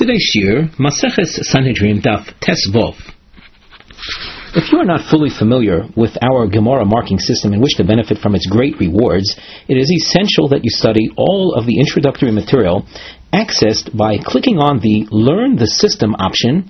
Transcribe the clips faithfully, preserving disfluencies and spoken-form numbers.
Today's shiur, Maseches Sanhedrin Daf Tes Vov. If you are not fully familiar with our Gemara marking system and wish to benefit from its great rewards, it is essential that you study all of the introductory material accessed by clicking on the Learn the System option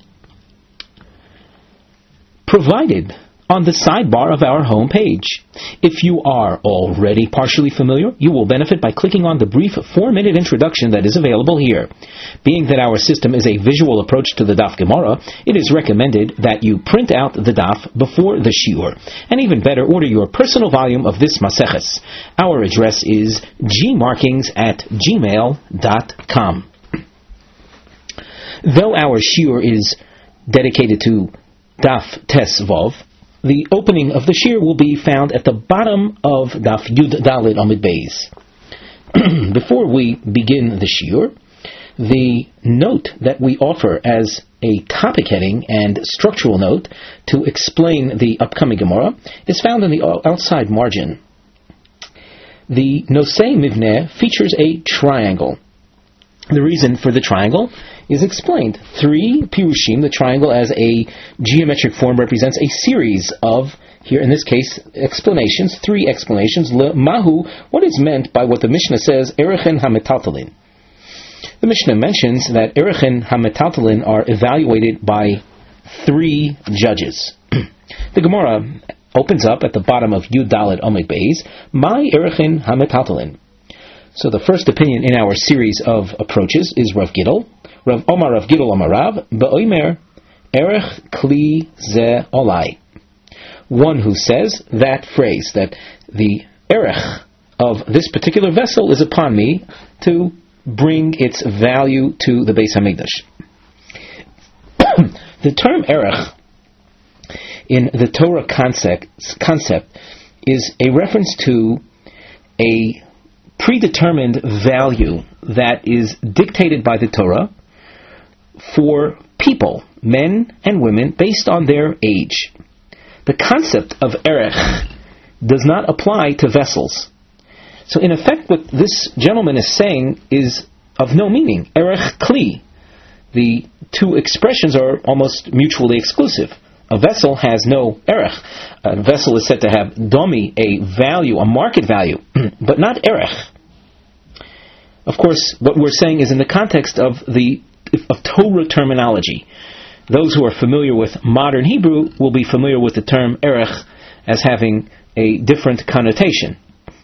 provided on the sidebar of our home page. If you are already partially familiar, you will benefit by clicking on the brief four-minute introduction that is available here. Being that our system is a visual approach to the Daf Gemara, it is recommended that you print out the Daf before the shiur, and even better, order your personal volume of this Maseches. Our address is gmarkings at gmail dot com. Though our shiur is dedicated to Daf Tes Vov, the opening of the shiur will be found at the bottom of Daf Yud Daled Amud Beis. Before we begin the shiur, the note that we offer as a topic heading and structural note to explain the upcoming Gemara is found in the outside margin. The Nosei Mivneh features a triangle. The reason for the triangle is explained. Three pirushim, the triangle as a geometric form represents a series of, here in this case, explanations, three explanations. Le mahu, what is meant by what the Mishnah says, erechen hametaltalin. The Mishnah mentions that erechen hametaltalin are evaluated by three judges. The Gemara opens up at the bottom of Yud Daled Amud Beis, my erechen hametaltalin. So the first opinion in our series of approaches is Rav Gidol. Rav Omar Rav Gidol Omar Rav, Ba'omer Erech Kli Ze Olai. One who says that phrase, that the erech of this particular vessel is upon me to bring its value to the Beis Hamikdash. The term erech in the Torah concept, concept is a reference to a predetermined value that is dictated by the Torah for people, men and women, based on their age. The concept of erech does not apply to vessels. So in effect what this gentleman is saying is of no meaning. Erech kli. The two expressions are almost mutually exclusive. A vessel has no erech. A vessel is said to have domi, a value, a market value, but not erech. Of course, what we're saying is in the context of the of Torah terminology. Those who are familiar with modern Hebrew will be familiar with the term erech as having a different connotation.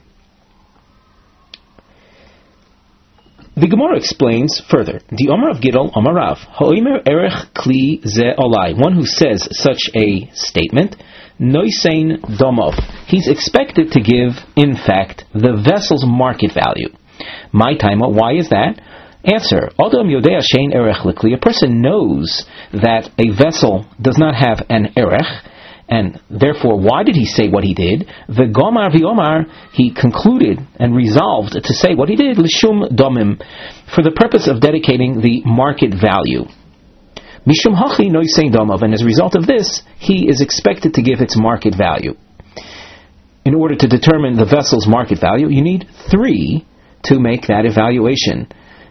The Gemara explains further. The Omar of Gidol, Omar Rav, Ha'omer erech kli ze olai. One who says such a statement, noisein domov. He's expected to give, in fact, the vessel's market value. My time, why is that? Answer, Adam Yodea Shein Erech Likli. A person knows that a vessel does not have an erech, and therefore, why did he say what he did? V'gomar v'omar, he concluded and resolved to say what he did, Lishum domim, for the purpose of dedicating the market value. Mishum hachi noisein domov, and as a result of this, he is expected to give its market value. In order to determine the vessel's market value, you need three to make that evaluation.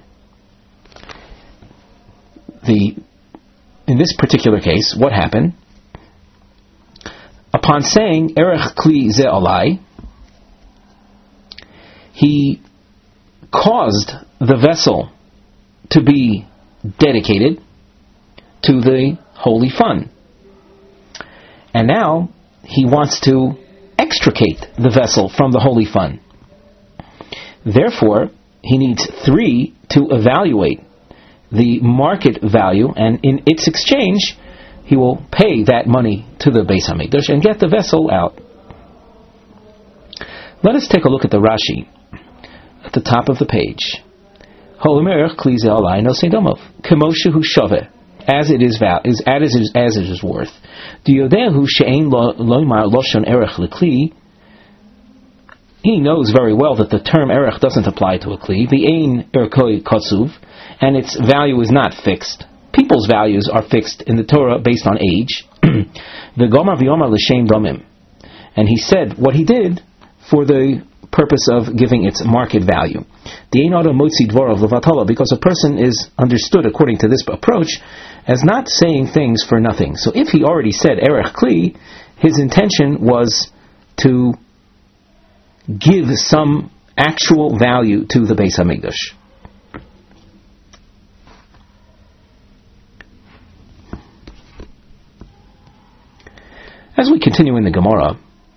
The, in this particular case, what happened? Upon saying erech kli ze olai, he caused the vessel to be dedicated to the holy fund. And now he wants to extricate the vessel from the holy fund. Therefore, he needs three to evaluate the market value, and in its exchange, he will pay that money to the Beis Hamikdash and get the vessel out. Let us take a look at the Rashi at the top of the page. As it is val- is as it is as it is worth. He knows very well that the term erech doesn't apply to a kli. The ein erkoi kotsuv, and its value is not fixed. People's values are fixed in the Torah based on age. The gomar v'yomar l'shem domim, and he said what he did for the purpose of giving its market value. Because a person is understood according to this approach as not saying things for nothing. So if he already said erech kli, his intention was to give some actual value to the Beis Hamikdash. As we continue in the Gemara,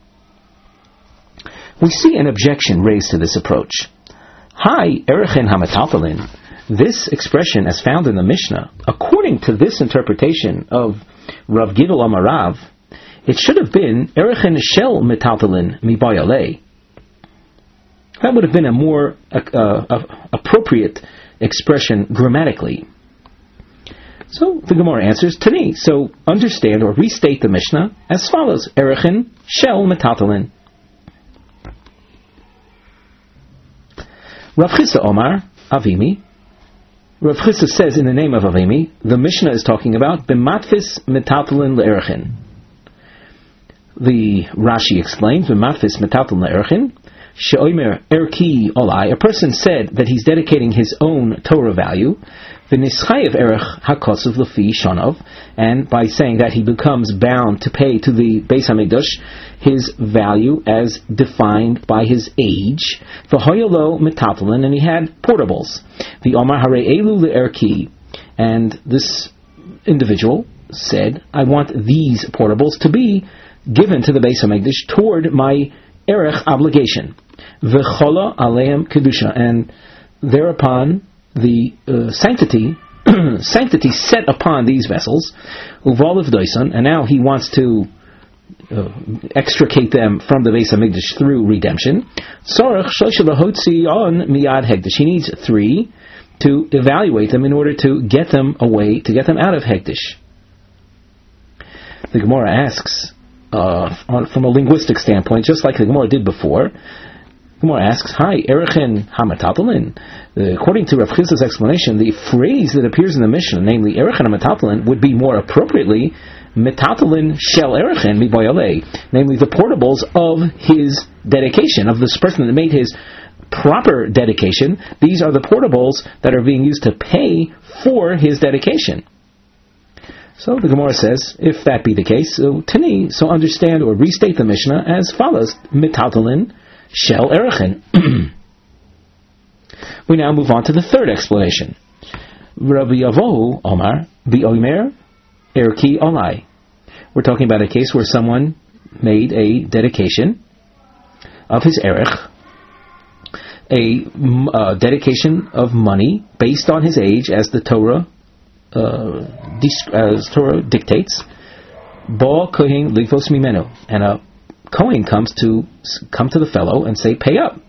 we see an objection raised to this approach. Hi, erechen hametaltalin. This expression, as found in the Mishnah, according to this interpretation of Rav Gidol Amarav, it should have been erechen shel metaltalin mibayalei. That would have been a more uh, uh, appropriate expression grammatically. So the Gemara answers, Tani. So understand or restate the Mishnah as follows: erechen shel metaltalin. Rav Chisda Omar Avimi. Rav Chisda says in the name of Avimi, the Mishnah is talking about b'matfis metaltalin le'erechin. The Rashi explains b'matfis metaltalin le'erechin she'omer erki olai. A person said that he's dedicating his own Torah value. V'nischayev erech hakosav lefi shonov, and by saying that he becomes bound to pay to the Beis Hamikdash his value as defined by his age. V'hoyolo metaltalin, and he had portables. The Omar hare elu le'erki, and this individual said, I want these portables to be given to the Beis Hamikdash toward my erech obligation. V'chola aleim kedusha, and thereupon the uh, sanctity sanctity set upon these vessels, uvoliv doisan, and now he wants to uh, extricate them from the Beis Hamikdash through redemption. Sorach shosha lahotzi on miyad hekdesh. He needs three to evaluate them in order to get them away, to get them out of hekdesh. The Gemara asks, uh, on, from a linguistic standpoint, just like the Gemara did before. Gemara asks, Hi, erechen hametaltalin. According to Rav Chisda's explanation, the phrase that appears in the Mishnah, namely erechen hametaltalin, would be more appropriately metaltalin shel erechen mibayalei, namely the portables of his dedication, of this person that made his proper dedication. These are the portables that are being used to pay for his dedication. So the Gemara says, if that be the case, so tani, so understand or restate the Mishnah as follows: metaltalin shel erechen. We now move on to the third explanation. Rabbi Yavohu Omar bi'omer erki olai. We're talking about a case where someone made a dedication of his erech, a uh, dedication of money based on his age, as the Torah uh, as Torah dictates. Ba kohen ligvos mimenu, and a Kohen comes to come to the fellow and say, pay up.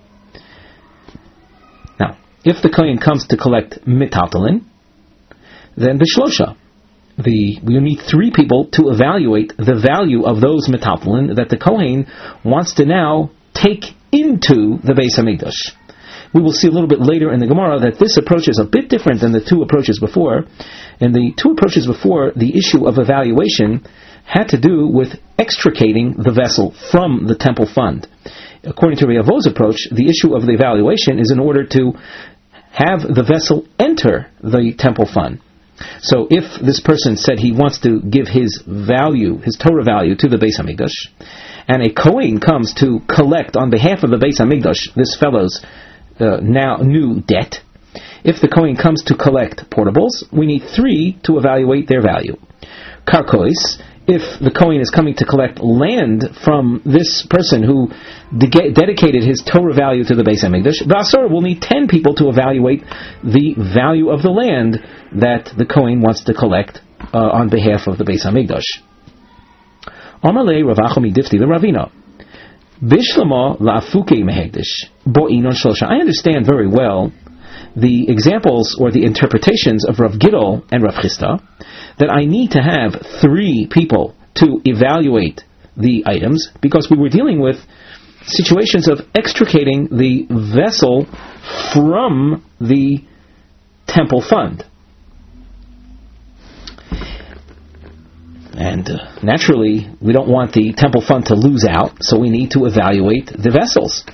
Now, if the Kohen comes to collect metaltalin, then bishlosha, the we need three people to evaluate the value of those metaltalin that the Kohen wants to now take into the Beis Hamikdash. We will see a little bit later in the Gemara that this approach is a bit different than the two approaches before. In the two approaches before, the issue of evaluation had to do with extricating the vessel from the temple fund. According to Reavo's approach, the issue of the evaluation is in order to have the vessel enter the temple fund. So if this person said he wants to give his value, his Torah value, to the Beis Hamikdash, and a Kohen comes to collect on behalf of the Beis Hamikdash this fellow's uh, now new debt, if the Kohen comes to collect portables, we need three to evaluate their value. Karkois, if the Kohen is coming to collect land from this person who de- dedicated his Torah value to the Beis Hamikdash, Vasor will need ten people to evaluate the value of the land that the Kohen wants to collect uh, on behalf of the Beis Hamikdash. Amalei Ravachami Difti Ravina. Bishlama la'afuke mehekdesh bo'inon shlosha. I understand very well the examples or the interpretations of Rav Gidol and Rav Chisda, that I need to have three people to evaluate the items, because we were dealing with situations of extricating the vessel from the temple fund. And uh, naturally, we don't want the temple fund to lose out, so we need to evaluate the vessels.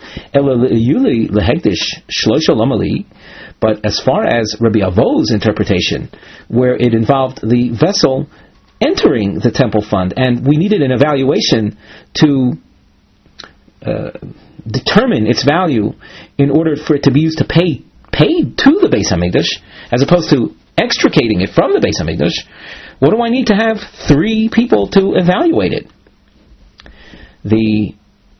But as far as Rabbi Avo's interpretation, where it involved the vessel entering the temple fund, and we needed an evaluation to uh, determine its value in order for it to be used to pay paid to the Beis Hamikdash, as opposed to extricating it from the Beis Hamikdash, what do I need to have three people to evaluate it? The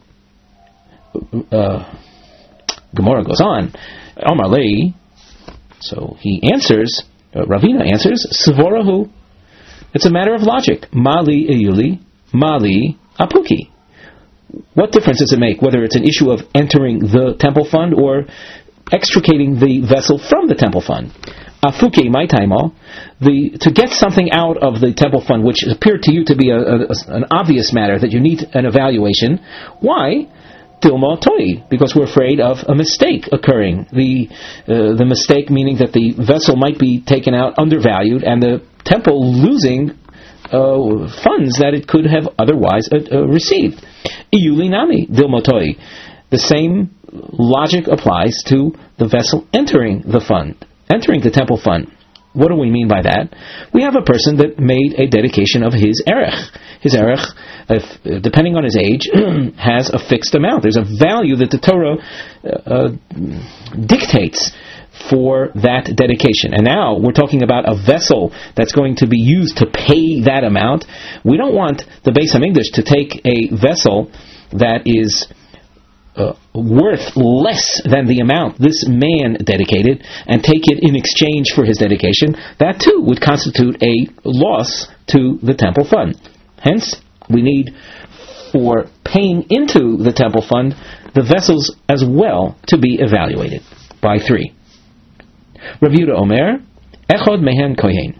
uh, Gemara goes on, Omar Lei, so he answers, uh, Ravina answers, Savorahu, it's a matter of logic. Mali Eyuli, Mali Apuki. What difference does it make whether it's an issue of entering the temple fund or extricating the vessel from the temple fund? Afuke my taimo, the to get something out of the temple fund which appeared to you to be a, a, an obvious matter that you need an evaluation. Why? Dilma toi, because we're afraid of a mistake occurring. The uh, the mistake meaning that the vessel might be taken out undervalued and the temple losing uh, funds that it could have otherwise uh, uh, received. Iyuli nami dilma toi. The same logic applies to the vessel entering the fund. Entering the temple fund. What do we mean by that? We have a person that made a dedication of his erech. His erech, if, depending on his age, has a fixed amount. There's a value that the Torah uh, dictates for that dedication. And now we're talking about a vessel that's going to be used to pay that amount. We don't want the Beis Hamikdash to take a vessel that is Uh, worth less than the amount this man dedicated and take it in exchange for his dedication. That too would constitute a loss to the temple fund. Hence, we need, for paying into the temple fund, the vessels as well to be evaluated by three. Rav Yehuda Omer, Echod mehen kohen.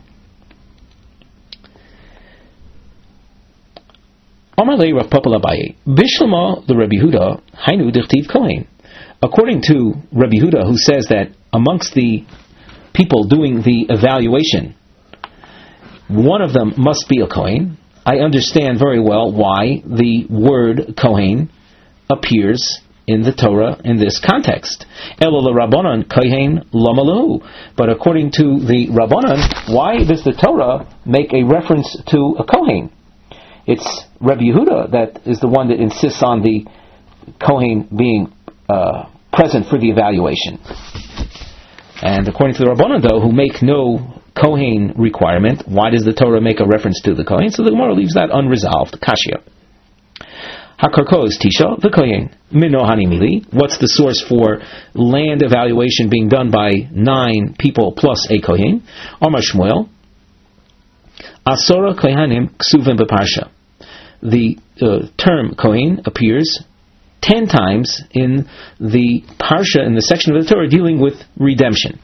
Amalei Rav Papa Abaye, Bishlama the Rabbi Yehuda, Hainu Dichtiv Kohen. According to Rabbi Yehuda, who says that amongst the people doing the evaluation, one of them must be a Kohen, I understand very well why the word Kohen appears in the Torah in this context. Elul Rabbanan Kohen Lamalahu. But according to the Rabbanan, why does the Torah make a reference to a Kohen? It's Rabbi Yehuda that is the one that insists on the Kohen being uh, present for the evaluation. And according to the Rabbanan, though, who make no Kohen requirement, why does the Torah make a reference to the Kohen? So the Gemara leaves that unresolved. Kashya. Hakarkos Tisha, the Kohen. Minohani Mili. What's the source for land evaluation being done by nine people plus a Kohen? Amar Shmuel. Asora Kohanim Ksuvim Beparsha. The uh, term Kohen appears ten times in the Parsha, in the section of the Torah dealing with redemption.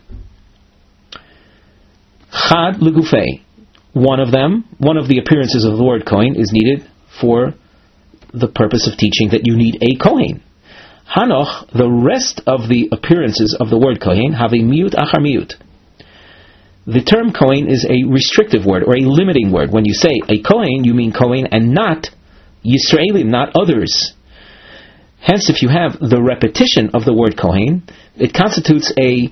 Chad Legufei. One of them, one of the appearances of the word Kohen is needed for the purpose of teaching that you need a Kohen. Hanoch, the rest of the appearances of the word Kohen have a miut achar miut. The term Kohen is a restrictive word, or a limiting word. When you say a Kohen, you mean Kohen and not Yisraelim, not others. Hence, if you have the repetition of the word Kohen, it constitutes a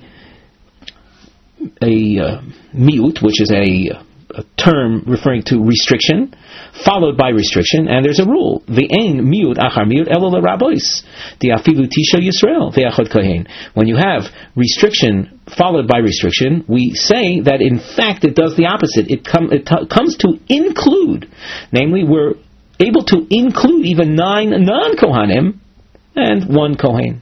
a uh, miut, which is a, a term referring to restriction, followed by restriction, and there's a rule. The ein miut achar miut elo l'rabois, the afilu tisha Yisrael ve'achod kohen. When you have restriction followed by restriction, we say that in fact it does the opposite. It, com- it t- comes to include, namely we're able to include even nine non-kohanim and one kohen.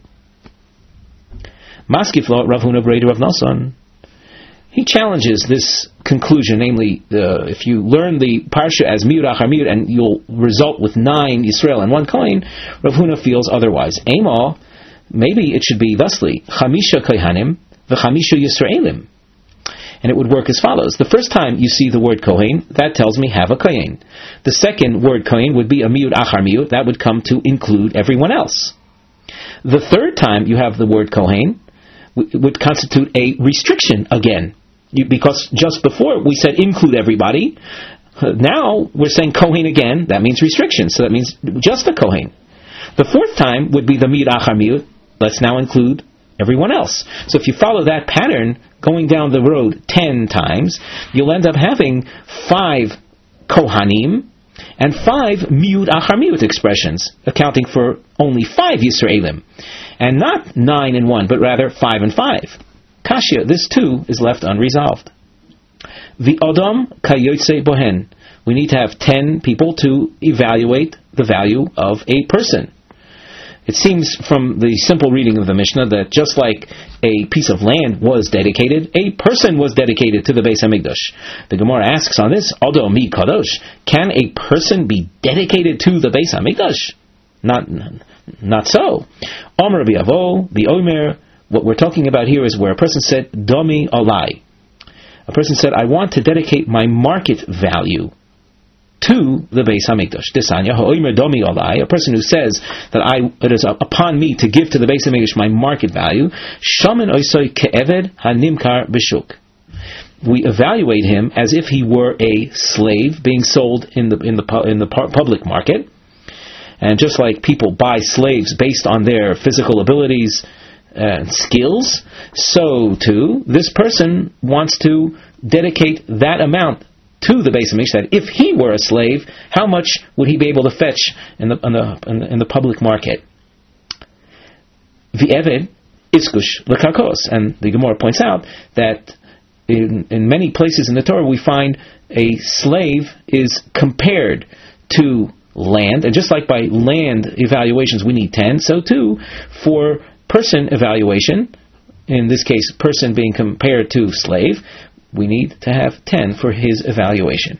Maskiflo Rav Huna Breder Rav Nosson. He challenges this conclusion, namely, uh, if you learn the parsha as miut achar miut, and you'll result with nine Yisrael and one Kohen, Rav Huna feels otherwise. Ema, maybe it should be thusly: Chamisha Kohanim v'Chamisha Yisraelim, and it would work as follows. The first time you see the word Kohen, that tells me have a Kohen. The second word Kohen would be a miut achar miut, that would come to include everyone else. The third time you have the word Kohen would constitute a restriction again. You, because just before we said include everybody, Now we're saying Kohen again. That means restriction. So that means just the Kohen. The fourth time would be the Miyud Achar Miyud. Let's now include everyone else. So if you follow that pattern, going down the road ten times, you'll end up having five Kohanim and five Miyud Achar Miyud expressions, accounting for only five Yisraelim. And not nine and one, but rather five and five. Kashya, this too is left unresolved. The Odom Kayotze Bohen. We need to have ten people to evaluate the value of a person. It seems from the simple reading of the Mishnah that just like a piece of land was dedicated, a person was dedicated to the Beis HaMikdash. The Gemara asks on this, Odo mi kadosh, can a person be dedicated to the Beis HaMikdash? Not, not so. Omer Rabbi Avo, the Omer, what we're talking about here is where a person said, Domi alai. A person said, I want to dedicate my market value to the Beis HaMikdash. Desanya ha'omer domi alai, a person who says that I it is upon me to give to the Beis HaMikdash my market value. Shaman oisoi ke'eved hanimkar b'shuk. We evaluate him as if he were a slave being sold in the in the in the public market. And just like people buy slaves based on their physical abilities and skills, so too this person wants to dedicate that amount to the Beis HaMikdash, that if he were a slave, how much would he be able to fetch in the in the, in the, in the public market? The Eved iskush lekakos, and the Gemara points out that in, in many places in the Torah we find a slave is compared to land, and just like by land evaluations we need ten, so too for person evaluation, in this case person being compared to slave, we need to have ten for his evaluation.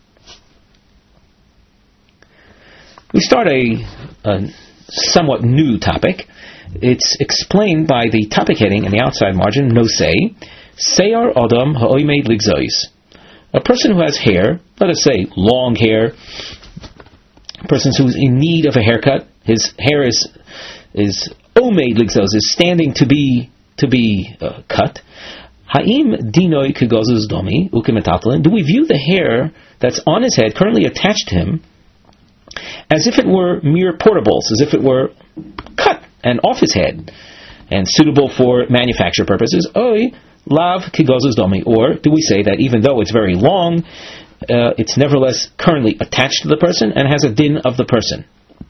We start a, a somewhat new topic. It's explained by the topic heading in the outside margin, no say, Seyar Adam ha'oimed ligzois. A person who has hair, let us say long hair, a person who's in need of a haircut, his hair is is omed ligzois, is standing to be to be uh, cut. Ha'im dinoi kegozuz domi ukemetatlan. Do we view the hair that's on his head, currently attached to him, as if it were mere portables, as if it were cut and off his head, and suitable for manufacture purposes? Oi lav kegozuz domi. Or do we say that even though it's very long, uh, it's nevertheless currently attached to the person and has a din of the person?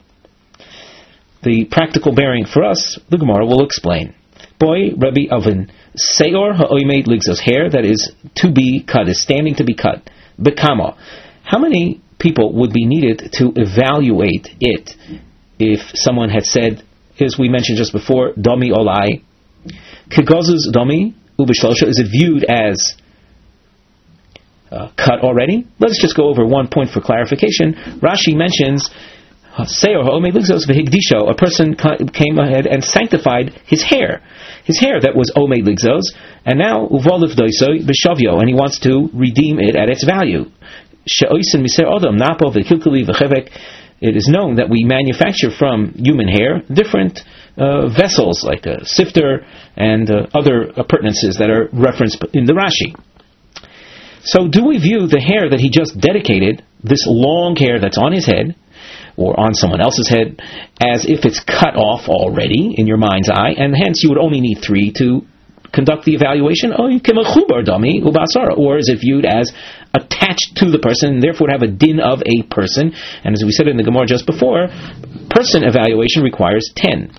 The practical bearing for us, the Gemara will explain. Boy, Rabbi Avin, Seor ha'oimed ligzos, hair that is to be cut, is standing to be cut. Bekama. How many people would be needed to evaluate it if someone had said, as we mentioned just before, Domi olai? Kegozuz Domi ubishlosha, is it viewed as uh, cut already? Let's just go over one point for clarification. Rashi mentions Seor ha'omed ligzos v'higdisho, a person came ahead and sanctified his hair. His hair that was omed ligzos, and now uvoliv doisoi b'shavyo, and he wants to redeem it at its value. She'oisin miser odom napo v'kilkuli v'chevek. It is known that we manufacture from human hair different uh, vessels, like a sifter and uh, other appurtenances that are referenced in the Rashi. So do we view the hair that he just dedicated, this long hair that's on his head, or on someone else's head, as if it's cut off already in your mind's eye, and hence you would only need three to conduct the evaluation? Or is it viewed as attached to the person, and therefore would have a din of a person? And as we said in the Gemara just before, person evaluation requires ten.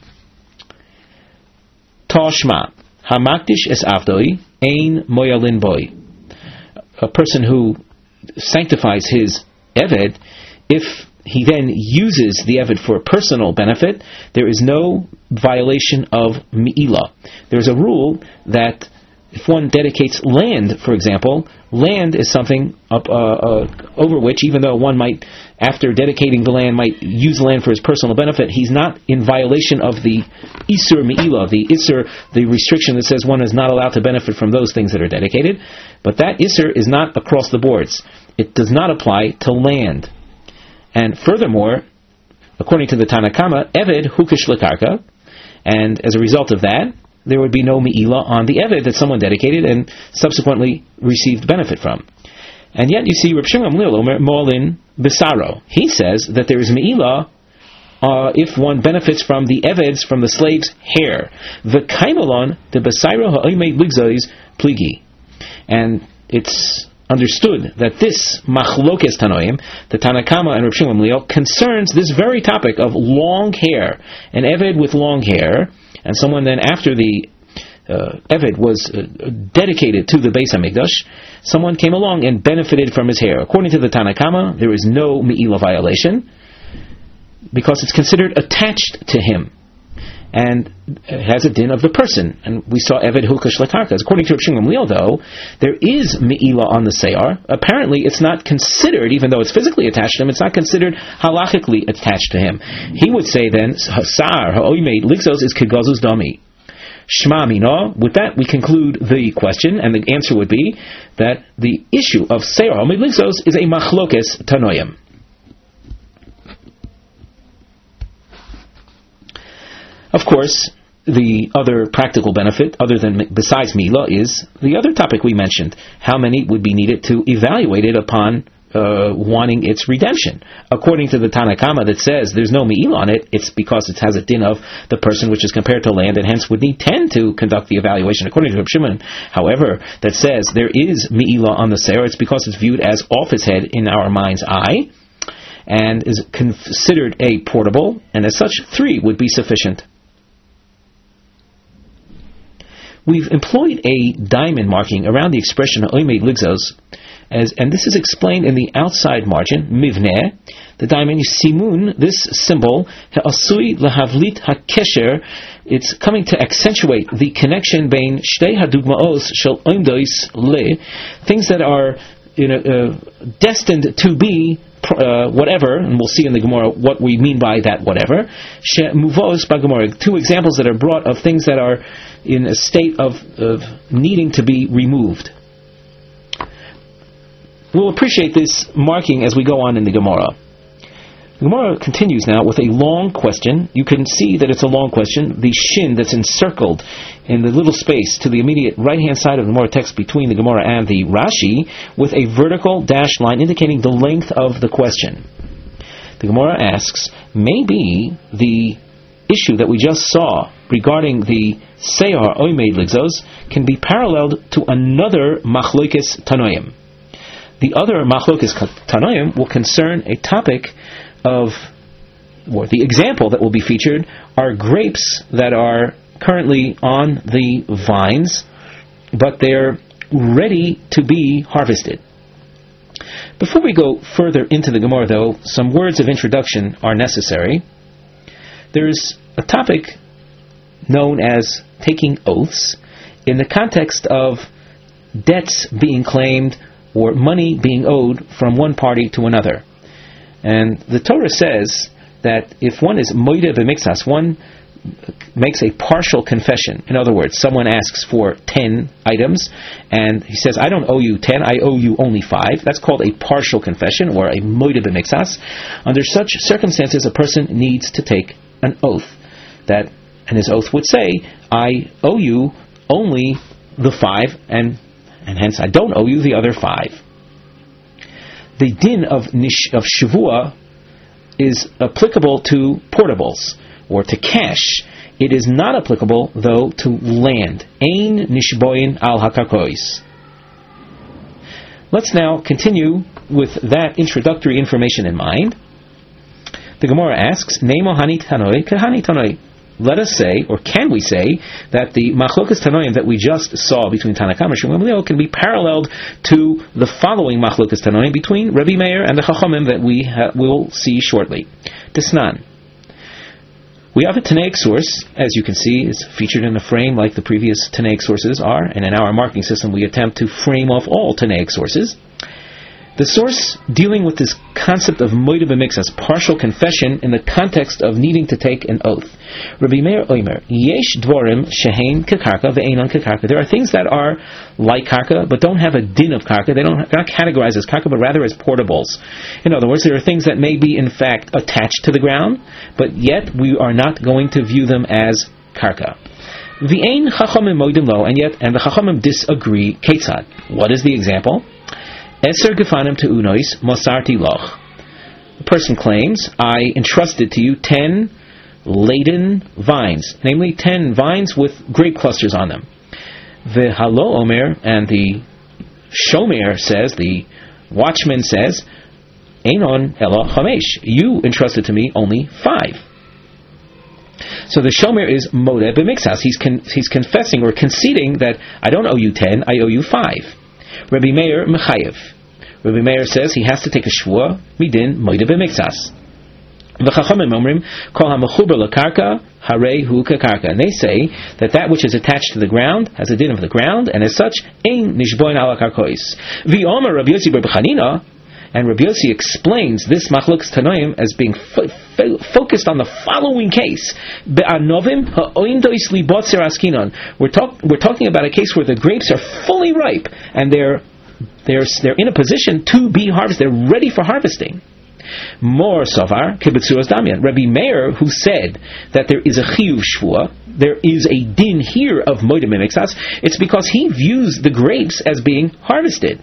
Toshma hamakdish es avdoi ein moyalin boy. A person who sanctifies his eved, if he then uses the eved for personal benefit, there is no violation of mi'ilah. There's a rule that if one dedicates land, for example, land is something up, uh, uh, over which, even though one might, after dedicating the land, might use the land for his personal benefit, he's not in violation of the Isur mi'ilah, the Isur, the restriction that says one is not allowed to benefit from those things that are dedicated. But that Isur is not across the boards. It does not apply to land. And furthermore, according to the Tanakama, Eved hukish lekarka, and as a result of that, there would be no mi'ilah on the Eved that someone dedicated and subsequently received benefit from. And yet you see Reb Shimon Gamliel Omer Molin Besaro. He says that there is Me'ilah uh, if one benefits from the Eved's, from the slave's hair. V'kaimalon the Besairo ha'oimei ligzois pligi. And it's understood that this machlokes tanoim, the Tanakama and Reb Shimon Gamliel, concerns this very topic of long hair, an Eved with long hair, and someone then after the uh, Eved was uh, dedicated to the Beis HaMikdash, someone came along and benefited from his hair. According to the Tanakama, there is no Me'ilah violation because it's considered attached to him and has a din of the person. And we saw Eved Hukash Lakarkas. According to Reb Shimon Gamliel, though, there is Me'ilah on the Seyar. Apparently, it's not considered, even though it's physically attached to him, it's not considered halachically attached to him. He would say then, Hasar, Ha'oimei, Ligzos is Kegazus Dami. Shma Mina. With that, we conclude the question, and the answer would be that the issue of Seyar Ha'oimei Ligzos is a machlokes tanoim. Of course, the other practical benefit, other than besides Mila, is the other topic we mentioned: how many would be needed to evaluate it upon uh, wanting its redemption. According to the Tanakama that says there's no Me'ilah on it, it's because it has a din of the person which is compared to land, and hence would need ten to conduct the evaluation. According to Reb Shimon, however, that says there is Me'ilah on the Seir, it's because it's viewed as off its head in our mind's eye, and is considered a portable, and as such, three would be sufficient. We've employed a diamond marking around the expression Oimei Ligzos, as, and this is explained in the outside margin, Mivneh, the diamond, Simun, this symbol, Ha'asui Lahavlit HaKesher, it's coming to accentuate the connection between Shtei HaDugmaos Shel Oimdois Le, things that are you know, uh, destined to be Uh, whatever, and we'll see in the Gemara what we mean by that whatever. She muvos b'Gemara, two examples that are brought of things that are in a state of, of needing to be removed. We'll appreciate this marking as we go on in the Gemara. The Gemara continues now with a long question. You can see that it's a long question. The shin that's encircled in the little space to the immediate right-hand side of the Gemara text between the Gemara and the Rashi, with a vertical dashed line indicating the length of the question. The Gemara asks, maybe the issue that we just saw regarding the Seyar Oimei Ligzos can be paralleled to another Machlokes Tanoim. The other Machlokes Tanoim will concern a topic of, or the example that will be featured are grapes that are currently on the vines, but they're ready to be harvested. Before we go further into the Gemara, though, some words of introduction are necessary. There's a topic known as taking oaths in the context of debts being claimed or money being owed from one party to another. And the Torah says that if one is moide b'miktsas, one makes a partial confession. In other words, someone asks for ten items, and he says, I don't owe you ten, I owe you only five. That's called a partial confession, or a moide b'miktsas. Under such circumstances, a person needs to take an oath. That, and his oath would say, I owe you only the five, and, and hence I don't owe you the other five. The din of nish, of Shavua is applicable to portables, or to cash. It is not applicable, though, to land. Ein nishboin al hakakois. Let's now continue with that introductory information in mind. The Gemara asks, Nemo hani tanoi kahani tanoi. Let us say, or can we say, that the Machlokes Tanoim that we just saw between Tanakama and Shimon Gamliel can be paralleled to the following Machlokes Tanoim between Rabbi Meir and the Chachamim that we ha- will see shortly. Tisnan. We have a Tanaic source, as you can see, is featured in a frame like the previous Tanaic sources are, and in our marking system we attempt to frame off all Tanaic sources. The source dealing with this concept of moide b'miktsas, partial confession, in the context of needing to take an oath. Rabbi Meir Omer, yesh dvorim shehein kekarka ve'einon kekarka. There are things that are like karka, but don't have a din of karka. They don't, they're not categorized as karka, but rather as portables. In other words, there are things that may be in fact attached to the ground, but yet we are not going to view them as karka. V'ein chachamim moidim lo, and yet, and the chachamim disagree. Ketzad. What is the example? Eser gefanim to unois mosarti loch. The person claims, I entrusted to you ten laden vines, namely ten vines with grape clusters on them. The halo omer, and the shomer says, the watchman says, Einon ela chamesh. You entrusted to me only five. So the shomer is modeh b'mixas. He's con- he's confessing or conceding that I don't owe you ten, I owe you five. Rabbi Meir mechayev. Rabbi Meir says he has to take a shvua midin modeh b'mixas. V'chachamim omrim kol hamechuber lakarka harei hu kakarka. And they say that that which is attached to the ground has a din of the ground, and as such, ein nishboin ala karkois. V'omer Rabbi Yossi bar B'chanina. And Rabbi Yossi explains this Machlokes Tanoim as being fo- fo- focused on the following case. Be'anovim ha'oindois libotzer askinon. We're talk- we're talking about a case where the grapes are fully ripe and they're they're they're in a position to be harvested. They're ready for harvesting. More savar kibetzuros damian. Rabbi Meir, who said that there is a chiyuv shvua, there is a din here of modeh b'mixas, it's because he views the grapes as being harvested.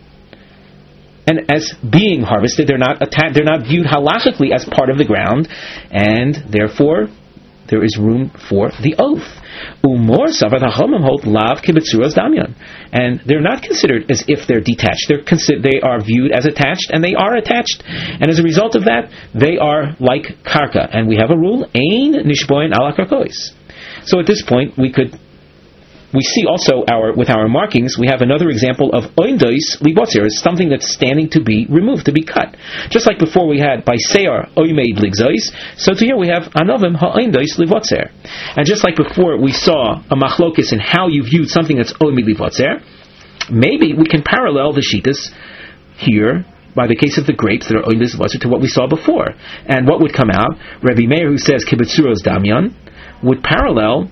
And as being harvested, they're not atta- they're not viewed halachically as part of the ground, and therefore there is room for the oath. Umor savar hachamim hold lav kibetzuros damian, and they're not considered as if they're detached. They're considered they are viewed as attached, and they are attached. And as a result of that, they are like karka. And we have a rule: ein nishboin ala karkois. So at this point, we could. We see also our with our markings, we have another example of oindois libotzer, something that's standing to be removed, to be cut. Just like before we had by seyar oimeid ligzois, so to here we have anovim ha'oindois libotzer. And just like before we saw a machlokis in how you viewed something that's oimeid libotzer, maybe we can parallel the shitas here by the case of the grapes that are oindois libotzer to what we saw before. And what would come out? Rabbi Meir, who says kibetzuros damian, would parallel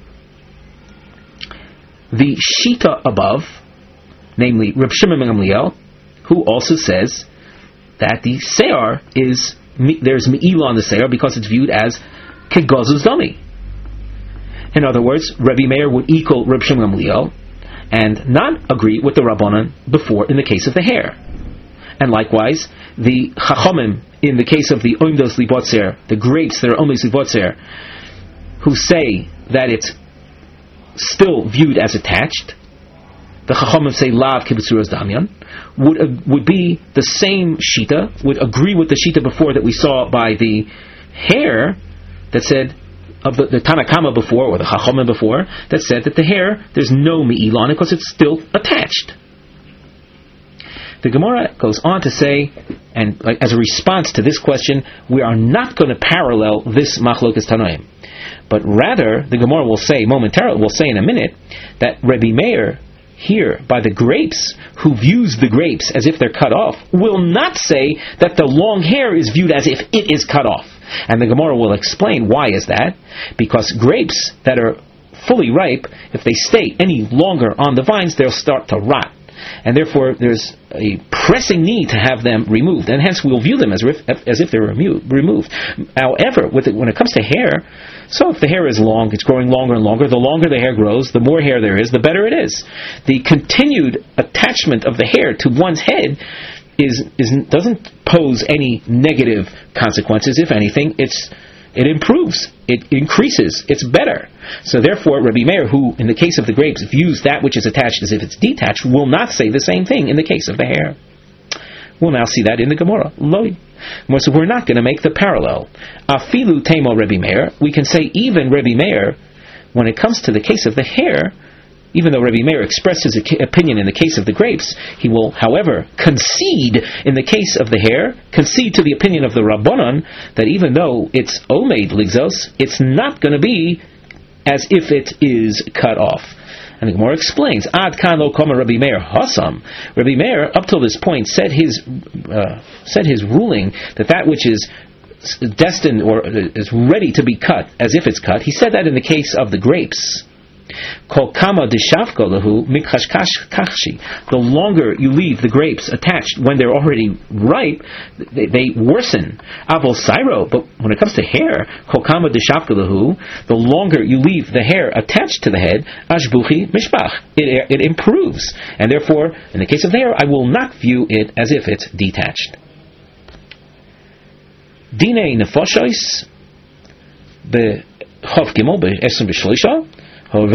the shita above, namely Reb Shimon ben Gamliel, who also says that the seyar is there's me'ila on the seyar because it's viewed as kegozuz dami. In other words, Rabbi Meir would equal Reb Shimon ben Gamliel and not agree with the Rabbanan before in the case of the hair. And likewise, the Chachamim in the case of the oimdos libotzer, the grapes that are oimdos libotzer, who say that it's still viewed as attached, the Chachamim say lav kibetzuros damian, would uh, would be the same shita, would agree with the shita before that we saw by the hair that said of the, the Tanakama before or the Chachamim before that said that the hair there's no me'ila on it because it's still attached. The Gemara goes on to say, and like, as a response to this question, we are not going to parallel this Machlokes Tanoim. But rather, the Gemara will say momentarily, will say in a minute, that Rabbi Meir here, by the grapes, who views the grapes as if they're cut off, will not say that the long hair is viewed as if it is cut off. And the Gemara will explain why is that. Because grapes that are fully ripe, if they stay any longer on the vines, they'll start to rot. And therefore, there's a pressing need to have them removed, and hence we'll view them as if, as if they were removed. However, with it, when it comes to hair, so if the hair is long, it's growing longer and longer. The longer the hair grows, the more hair there is, the better it is. The continued attachment of the hair to one's head is, is doesn't pose any negative consequences. If anything, it's it improves, it increases, it's better. So therefore, Rabbi Meir, who in the case of the grapes views that which is attached as if it's detached, will not say the same thing in the case of the hair. We'll now see that in the Gemara. Loi. So we're not going to make the parallel. Afilu temo Rabbi Meir. We can say even Rabbi Meir, when it comes to the case of the hair, even though Rabbi Meir expressed his opinion in the case of the grapes, he will, however, concede in the case of the hair, concede to the opinion of the Rabbanan that even though it's omeid ligzos, it's not going to be as if it is cut off. And the Gemara explains, Ad kan lo koma Rabbi Meir hasam. Rabbi Meir, up till this point, said his uh, said his ruling that that which is destined or is ready to be cut, as if it's cut. He said that in the case of the grapes. Kol kama deshavka lahu mikashkashkashi. The longer you leave the grapes attached when they're already ripe, they, they worsen. Avol sairo, but when it comes to hair, kol kama deshavka lahu, the longer you leave the hair attached to the head, ashbuchi mishpach, it, it improves, and therefore, in the case of the hair, I will not view it as if it's detached. Dinei nefoshois bechov gimel be'esrim b'shloisha. Our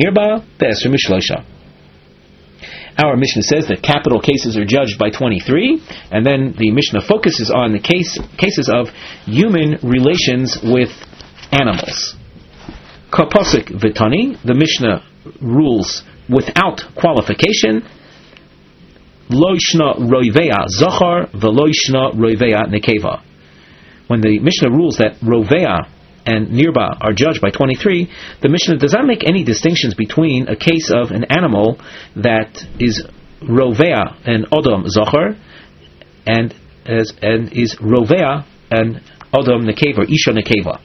Mishnah says that capital cases are judged by twenty-three, and then the Mishnah focuses on the case cases of human relations with animals. Kapasik vitani, the Mishnah rules without qualification. Loishna roiveya zachar veloishna roiveya nekeva. When the Mishnah rules that roveya and nirba are judged by twenty-three, the Mishnah does not make any distinctions between a case of an animal that is rovea and odom zachar, and as and is rovea and odom nekeva, isha nekeva.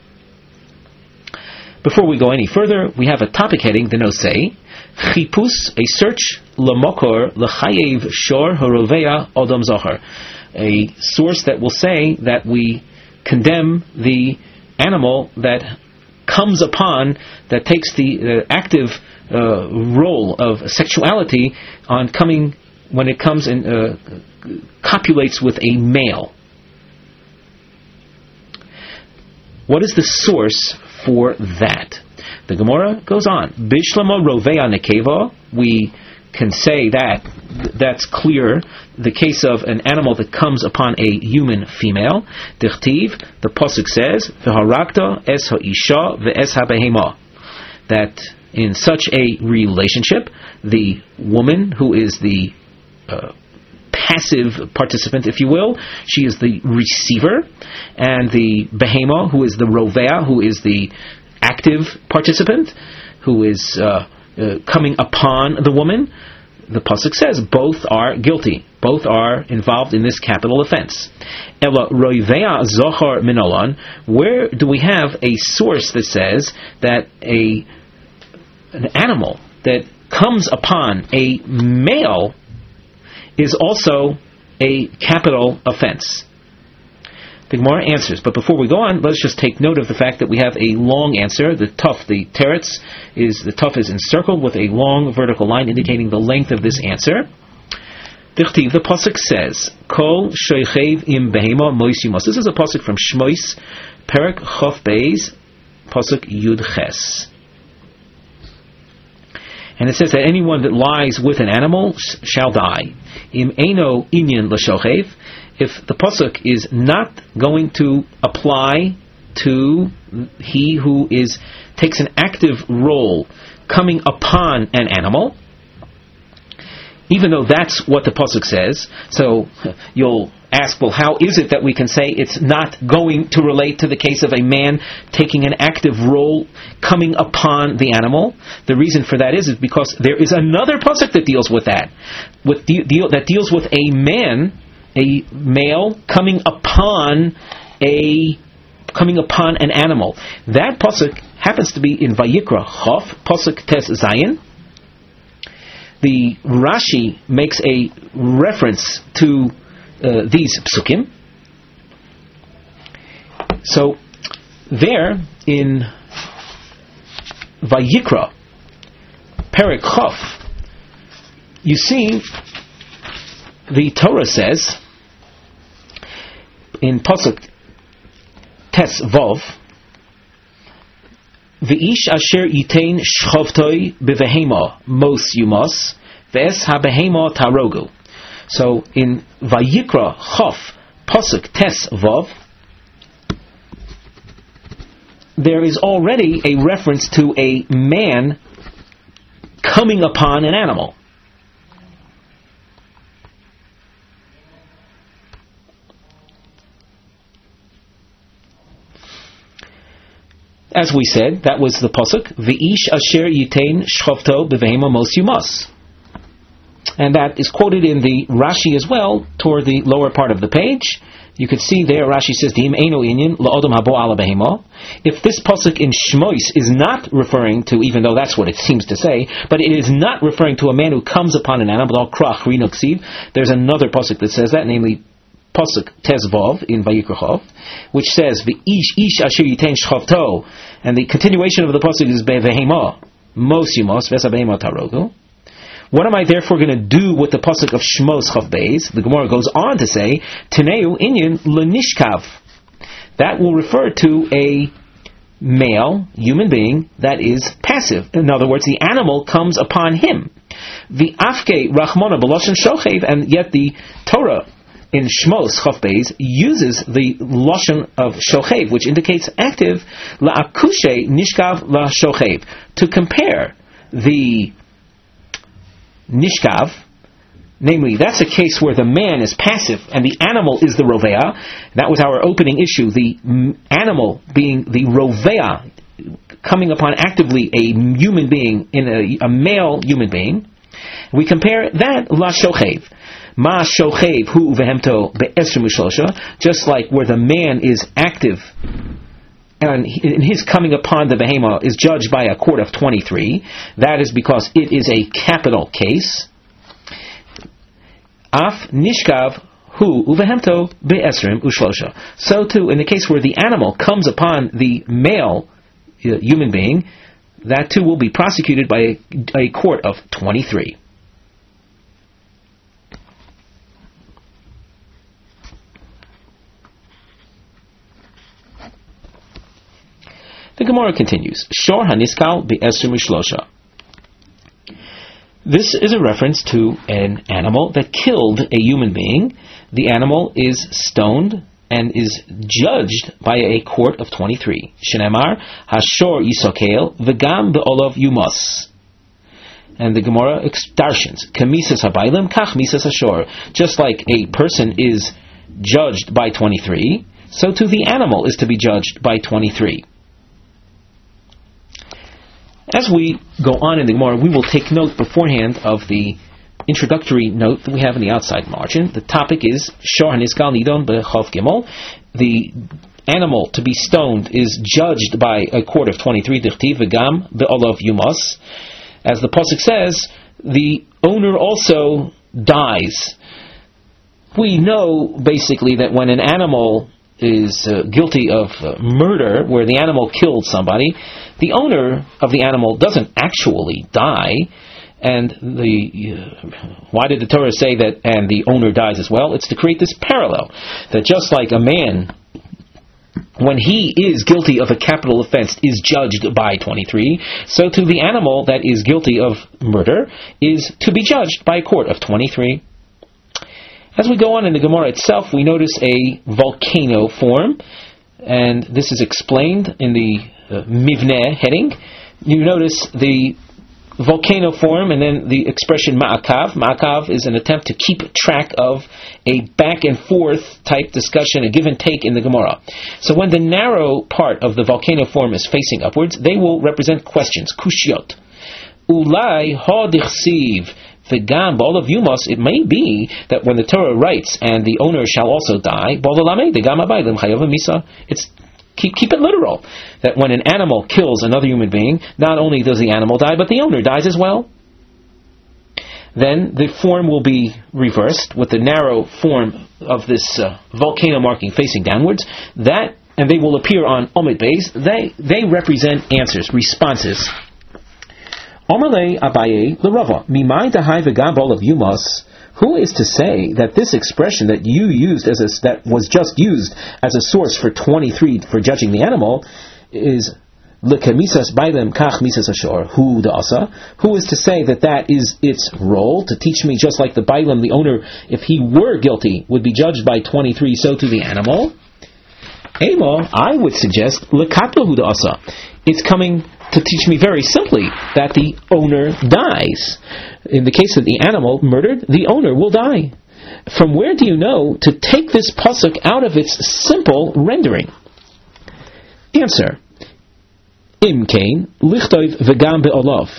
Before we go any further, we have a topic heading, the nosei, chipus, a search lamokor lechayev shor harovea odom zachar, a source that will say that we condemn the animal that comes upon, that takes the uh, active uh, role of sexuality on coming, when it comes and uh, copulates with a male. What is the source for that? The Gemara goes on. Bishlama rovea nekeva, we can say that that's clear. The case of an animal that comes upon a human female. Dichtiv, the pasuk says, v'harakta es ha'isha ve'es ha'behema, that in such a relationship, the woman who is the uh, passive participant, if you will, she is the receiver, and the behema, who is the rovea, who is the active participant, who is uh, uh, coming upon the woman, the pasuk says both are guilty, both are involved in this capital offense. Ela roivea zohar minolan, where do we have a source that says that a an animal that comes upon a male is also a capital offense? The Gemara answers, but before we go on, let's just take note of the fact that we have a long answer. The tuf, the teretz, is the tuf is encircled with a long vertical line indicating the length of this answer. Dichtiv, the pasuk says, "Kol shoichev im behema mois yumos." This is a pasuk from Shmois, Perek Chof Beis, pasuk Yud Ches, and it says that anyone that lies with an animal shall die. Im eino inyan l'shochev. If the pasuk is not going to apply to he who is takes an active role coming upon an animal, even though that's what the pasuk says, so you'll ask, well, how is it that we can say it's not going to relate to the case of a man taking an active role coming upon the animal? The reason for that is, is because there is another pasuk that deals with that, with de- deal, that deals with a man, a male coming upon a coming upon an animal. That pasuk happens to be in Vayikra Chof, pasuk Tes Zayin. The Rashi makes a reference to uh, these psukim. So there in Vayikra Perek Chof, you see the Torah says in pasuk Tes Vov, V'ish asher yitain shchovtoi bevehema mos yumos ve'es habehema tarogu. So in Vayikra Chof pasuk Tes Vov, there is already a reference to a man coming upon an animal. As we said, that was the pasuk, V'ish asher yitain shchovto bevehema mos yumas. And that is quoted in the Rashi as well, toward the lower part of the page. You could see there, Rashi says, if this pasuk in Shmois is not referring to, even though that's what it seems to say, but it is not referring to a man who comes upon an animal, there's another pasuk that says that, namely pasuk Tezvov in Vayikra, which says, V'ish ish asher yitein shchavto, and the continuation of the pasuk is Vehema, mos yimos, vesa behema tarogu. What am I therefore going to do with the pasuk of Shmos Chav Beis? The Gemara goes on to say, Teneu inyan lenishkav. That will refer to a male human being that is passive. In other words, the animal comes upon him. The afke rachmona b'loshen shochev, and yet the Torah in Shmos Chav Beis uses the loshen of shochev, which indicates active, la'akushe nishkav la shochev, to compare the Nishkav, namely, that's a case where the man is passive and the animal is the Rovea. That was our opening issue, the m- animal being the Rovea, coming upon actively a human being, in a, a male human being. We compare that, La Shochev. Ma Shochev hu vehemto be'esrim ushlosha, just like where the man is active and in his coming upon the behema is judged by a court of twenty-three. That is because it is a capital case. Af nishkav hu uvehemto be'esrim ushlosha. So too, in the case where the animal comes upon the male uh, human being, that too will be prosecuted by a, a court of twenty-three. The Gemara continues, Shor haniskal be'esrim ushlosha. This is a reference to an animal that killed a human being. The animal is stoned and is judged by a court of twenty-three. Shenemar hashor yisokel v'gam be'olav yumas. And the Gemara darshans, Kamisas habaylim kach misas hashor. Just like a person is judged by twenty-three, so too the animal is to be judged by twenty-three. As we go on in the Gemara, we will take note beforehand of the introductory note that we have in the outside margin. The topic is Shor haniskal nidon bechav gimel. The animal to be stoned is judged by a court of twenty-three. Dichtiv v'gam be'olav yumas. As the pasuk says, the owner also dies. We know basically that when an animal is uh, guilty of uh, murder, where the animal killed somebody, the owner of the animal doesn't actually die. And the uh, why did the Torah say that and the owner dies as well? It's to create this parallel, that just like a man, when he is guilty of a capital offense, is judged by twenty-three, so too the animal that is guilty of murder is to be judged by a court of twenty-three. As we go on in the Gemara itself, we notice a volcano form, and this is explained in the uh, Mivneh heading. You notice the volcano form and then the expression ma'akav. Ma'akav is an attempt to keep track of a back and forth type discussion, a give and take in the Gemara. So when the narrow part of the volcano form is facing upwards, they will represent questions, kushiot. Ulai ha dichsiv v'gam b'olav yumas, it may be that when the Torah writes, and the owner shall also die, it's keep, keep it literal, that when an animal kills another human being, not only does the animal die, but the owner dies as well. Then the form will be reversed with the narrow form of this uh, volcano marking facing downwards. That, and they will appear on Omid Beis. They they represent answers, responses. Omerle Abaye l'Rava mimai dahai v'gam b'olav yumas. Who is to say that this expression that you used as a, that was just used as a source for twenty-three for judging the animal is l'kemisas bailem kach misas ashor hu da'asa? Who is to say that that is its role, to teach me just like the bailem, the owner, if he were guilty, would be judged by twenty-three, so to the animal? Emo, I would suggest l'katlo hu da'asa. It's coming to teach me very simply that the owner dies. In the case of the animal murdered, the owner will die. From where do you know to take this pasuk out of its simple rendering? Answer: Im kain lichtov v'gam be'olav.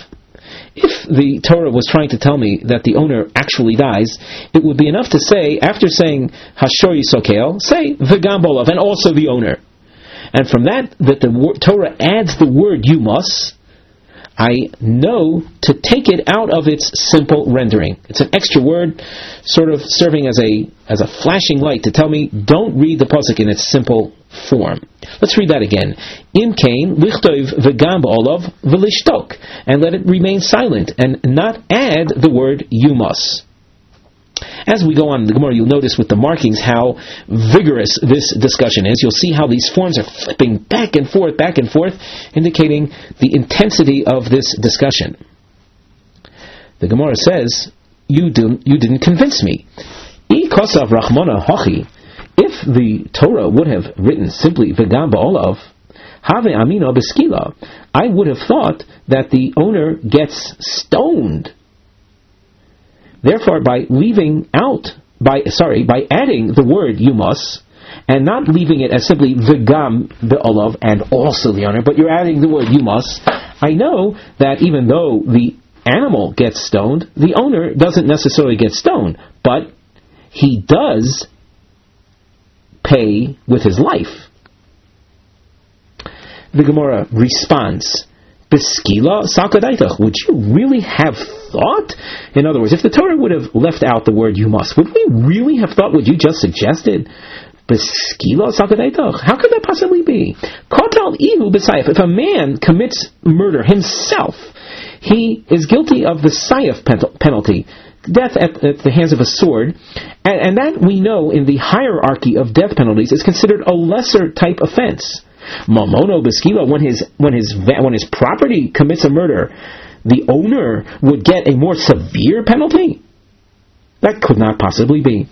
If the Torah was trying to tell me that the owner actually dies, it would be enough to say, after saying Hashor Yisokel, say V'gam B'olav, and also the owner. And from that, that the wor- Torah adds the word you must, I know to take it out of its simple rendering. It's an extra word, sort of serving as a as a flashing light to tell me, don't read the pasuk in its simple form. Let's read that again. Im kain lichtov v'gam b'olav v'lishtok, and let it remain silent and not add the word you must. As we go on in the Gemara, you'll notice with the markings how vigorous this discussion is. You'll see how these forms are flipping back and forth, back and forth, indicating the intensity of this discussion. The Gemara says, you, do, you didn't convince me. I kosav rachmana hochi, if the Torah would have written simply v'gam ba'olav, have amina b'skila, I would have thought that the owner gets stoned. Therefore, by leaving out, by sorry, by adding the word you must, and not leaving it as simply v'gam b'olav and also the owner, but you're adding the word you must, I know that even though the animal gets stoned, the owner doesn't necessarily get stoned, but he does pay with his life. The Gemara responds, Beskila sakadaitach, would you really have thought? In other words, if the Torah would have left out the word you must, would we really have thought what you just suggested? Beskila sakadaitach, how could that possibly be? Kotal ihu b'sayif, if a man commits murder himself, he is guilty of the sayif penalty, death at, at the hands of a sword, and, and that we know in the hierarchy of death penalties is considered a lesser type offense. Mamono beskila, when his when his when his property commits a murder, the owner would get a more severe penalty? That could not possibly be.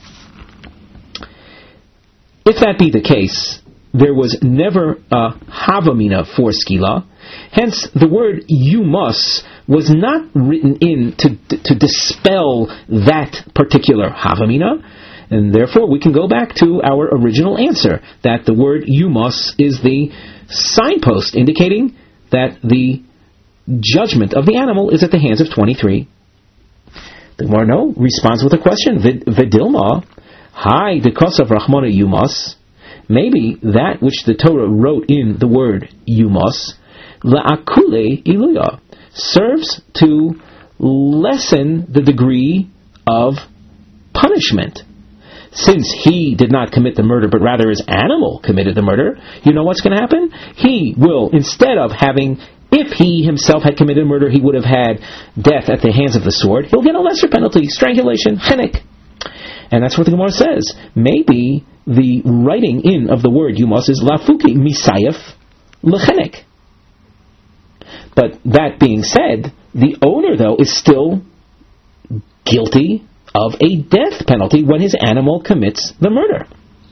If that be the case, there was never a havamina for skila. Hence, the word you must was not written in to to dispel that particular havamina. And therefore, we can go back to our original answer, that the word you must is the signpost indicating that the judgment of the animal is at the hands of twenty-three. The Gemara no responds with a question. Vidilma, hi, the kosav rachmana you must. Maybe that which the Torah wrote in the word you must, la'akule iluya, serves to lessen the degree of punishment. Since he did not commit the murder, but rather his animal committed the murder, you know what's going to happen? He will, instead of having, if he himself had committed murder, he would have had death at the hands of the sword, he'll get a lesser penalty, strangulation, chenek. And that's what the Gemara says. Maybe the writing in of the word you must is lafuki misayef lechenek. But that being said, the owner, though, is still guilty of a death penalty when his animal commits the murder.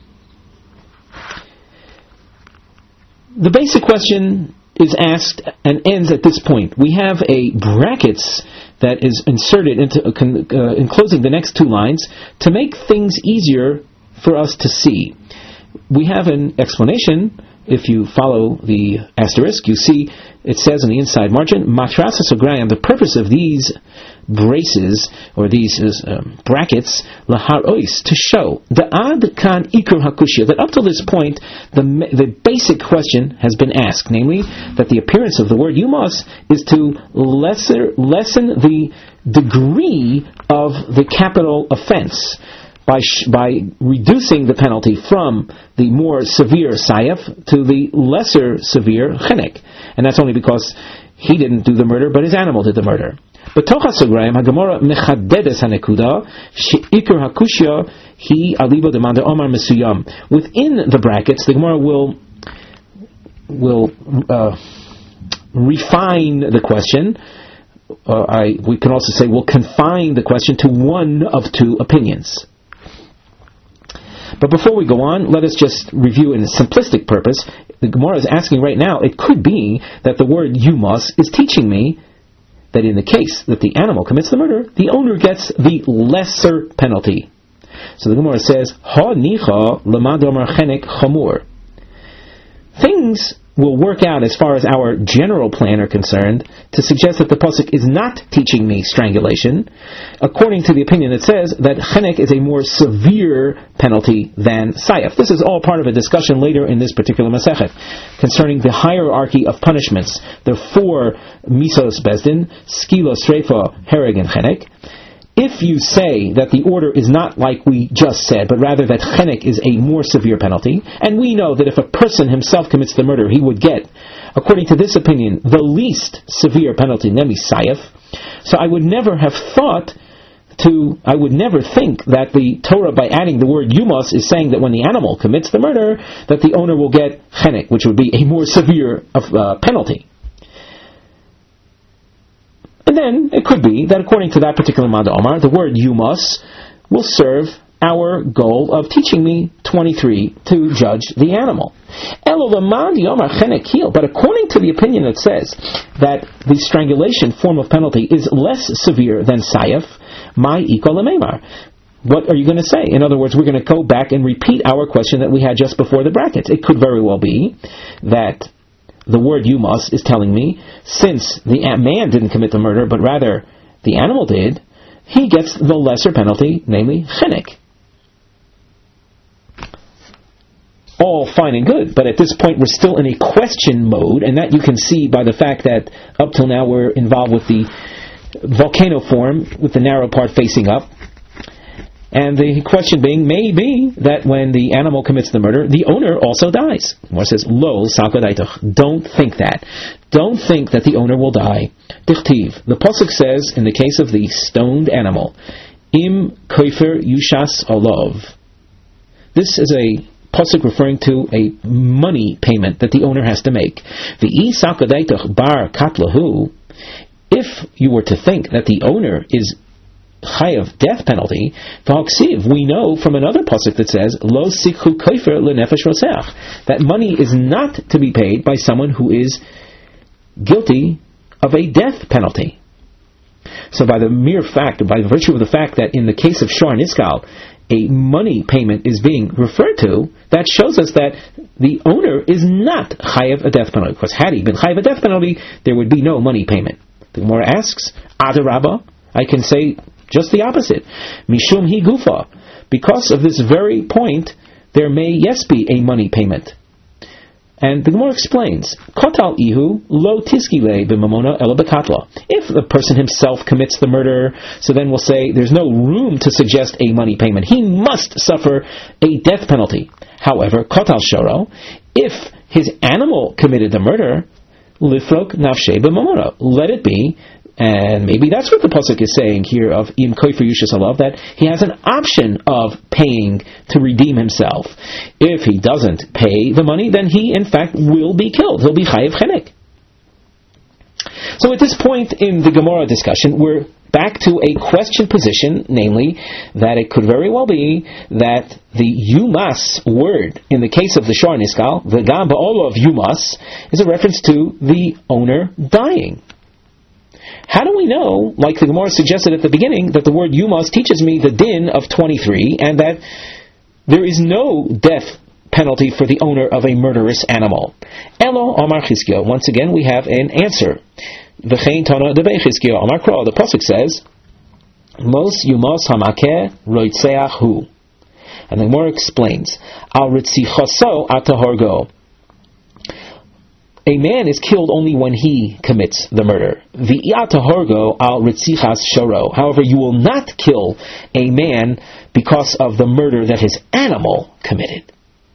The basic question is asked and ends at this point. We have a brackets that is inserted into uh, enclosing the next two lines to make things easier for us to see. We have an explanation. If you follow the asterisk, you see it says on the inside margin, Matrasa Sograyam, the purpose of these braces, or these um, brackets, lahar ois, to show, the ad kan ikur hakushya, that up to this point, the the basic question has been asked, namely, that the appearance of the word you must is to lesser, lessen the degree of the capital offense, by sh- by reducing the penalty from the more severe sayef to the lesser severe chenek. And that's only because he didn't do the murder, but his animal did the murder. B'tocha Sagrayim, HaGemara mechadedes hanekuda, she'ikar hakushya hi alibo demanda omar mesuyam. Within the brackets, the Gemara will will uh, refine the question. Uh, I, we can also say we'll confine the question to one of two opinions. But before we go on, let us just review in a simplistic purpose. The Gemara is asking right now, it could be that the word you must is teaching me that in the case that the animal commits the murder, the owner gets the lesser penalty. So the Gemara says, Ha nicha lamad omar chenek chamur. Things will work out as far as our general plan are concerned to suggest that the pasuk is not teaching me strangulation, according to the opinion that says that chenek is a more severe penalty than sayaf. This is all part of a discussion later in this particular masechet concerning the hierarchy of punishments. There are four misos bezdin: skila, sreifa, hereg, and chenek. If you say that the order is not like we just said, but rather that chenek is a more severe penalty, and we know that if a person himself commits the murder, he would get, according to this opinion, the least severe penalty, nemi sayaf, so I would never have thought to, I would never think that the Torah, by adding the word yumos, is saying that when the animal commits the murder, that the owner will get chenek, which would be a more severe uh, penalty. And then it could be that according to that particular Manda Omar, the word yumos will serve our goal of teaching me twenty-three to judge the animal. But according to the opinion that says that the strangulation form of penalty is less severe than sayaf, my ikol lememar. What are you going to say? In other words, we're going to go back and repeat our question that we had just before the brackets. It could very well be that the word yumos is telling me, since the man didn't commit the murder, but rather the animal did, he gets the lesser penalty, namely chenek. All fine and good, but at this point we're still in a question mode, and that you can see by the fact that up till now we're involved with the volcano form, with the narrow part facing up. And the question being, may be that when the animal commits the murder, the owner also dies. It says, Lo salkadaitach. Don't think that. Don't think that the owner will die. Dichtiv. The pasuk says, in the case of the stoned animal, Im koifer yushas olav. This is a pasuk referring to a money payment that the owner has to make. V'i salkadaitach bar katlahu. If you were to think that the owner is chayav, death penalty, we know from another pasuk that says lo sikhu kofer lenefesh roseach, that money is not to be paid by someone who is guilty of a death penalty. So by the mere fact, by virtue of the fact that in the case of Shor Niskal, a money payment is being referred to, that shows us that the owner is not chayav a death penalty. Because had he been chayav a death penalty, there would be no money payment. The Gemara asks, Adarabba, I can say just the opposite. Mishum hi gufa. Because of this very point, there may, yes, be a money payment. And the Gemara explains, Kotal ihu lo tiskile b'mamona ela bekatla. If the person himself commits the murder, so then we'll say there's no room to suggest a money payment. He must suffer a death penalty. However, Kotal shoro, if his animal committed the murder, lifrok nafshe b'mamona, let it be. And maybe that's what the pasuk is saying here of Im Koifer Yushas Alav, that he has an option of paying to redeem himself. If he doesn't pay the money, then he in fact will be killed. He'll be chayiv chenek. So at this point in the Gemara discussion, we're back to a question position, namely that it could very well be that the yumas word in the case of the Shor Niskal, the gam ba'olo of yumas, is a reference to the owner dying. How do we know, like the Gemara suggested at the beginning, that the word yumos teaches me the din of twenty-three, and that there is no death penalty for the owner of a murderous animal? Elo Amar Chizkiyahu. Once again, we have an answer. V'chein Tana debei Chizkiyahu Amar Kra. The pasuk says, Mos yumos hamakeh roitzeach hu. And the Gemara explains, Al ritzichaso atahorgo. A man is killed only when he commits the murder. V'iyatahorgo al ritzichas shoro. However, you will not kill a man because of the murder that his animal committed.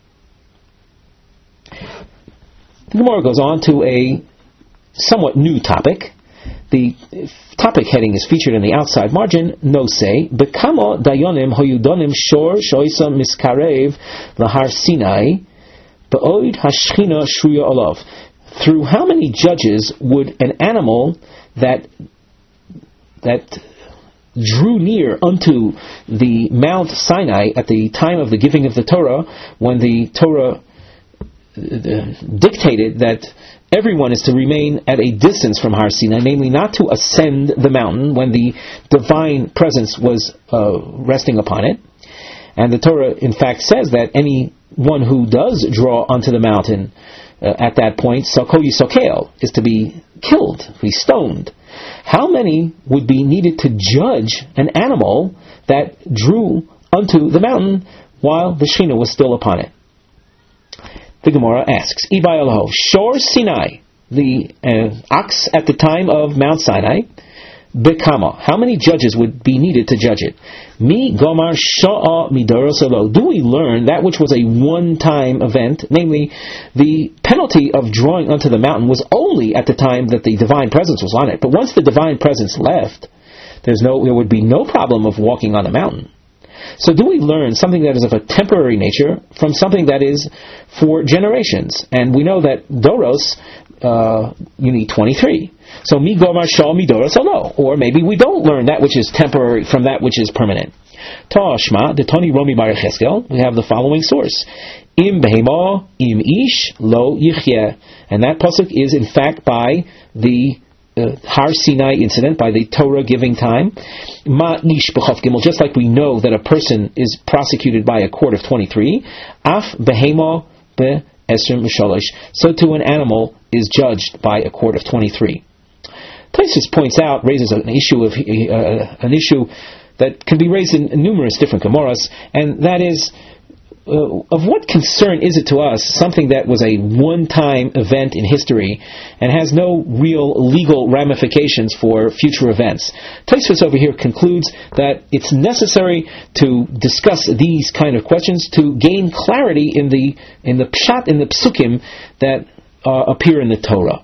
The Gemara goes on to a somewhat new topic. The topic heading is featured in the outside margin. No say, Bekamo dayonim hoyudonim shor shoisa miskarev lahar Sinai ba'oid hashchina shruya olav. Through how many judges would an animal that that drew near unto the Mount Sinai at the time of the giving of the Torah, when the Torah dictated that everyone is to remain at a distance from Har Sinai, namely not to ascend the mountain when the divine presence was uh, resting upon it. And the Torah in fact says that anyone who does draw onto the mountain uh, at that point, Soko Yisokeo, is to be killed, be stoned. How many would be needed to judge an animal that drew unto the mountain while the Shekhinah was still upon it? The Gemara asks, Ibai Eloho, Shor Sinai, the uh, ox at the time of Mount Sinai, Bekama, how many judges would be needed to judge it? Mi Gomar Sha'a Midoros Elo. Do we learn that which was a one-time event, namely, the penalty of drawing unto the mountain was only at the time that the divine presence was on it. But once the divine presence left, there's no, there would be no problem of walking on the mountain. So do we learn something that is of a temporary nature from something that is for generations? And we know that Doros, uh, you need twenty-three. So mi gomar shal mi doros alo. Or maybe we don't learn that which is temporary from that which is permanent. Ta'ashma, the Toni Romi Bar Cheskel, we have the following source. Im behema, im ish, lo yichyeh. And that pasuk is in fact by the Uh, Har Sinai incident, by the Torah giving time. Ma ish b'chav gimel, just like we know that a person is prosecuted by a court of twenty-three. Af behema be'esrim mishalosh. So too an animal is judged by a court of twenty-three. Taisus points out, raises an issue of uh, an issue that can be raised in numerous different Gemaras, and that is, Uh, of what concern is it to us, something that was a one-time event in history and has no real legal ramifications for future events? Tosfos over here concludes that it's necessary to discuss these kind of questions to gain clarity in the in the pshat, in the psukim that uh, appear in the Torah.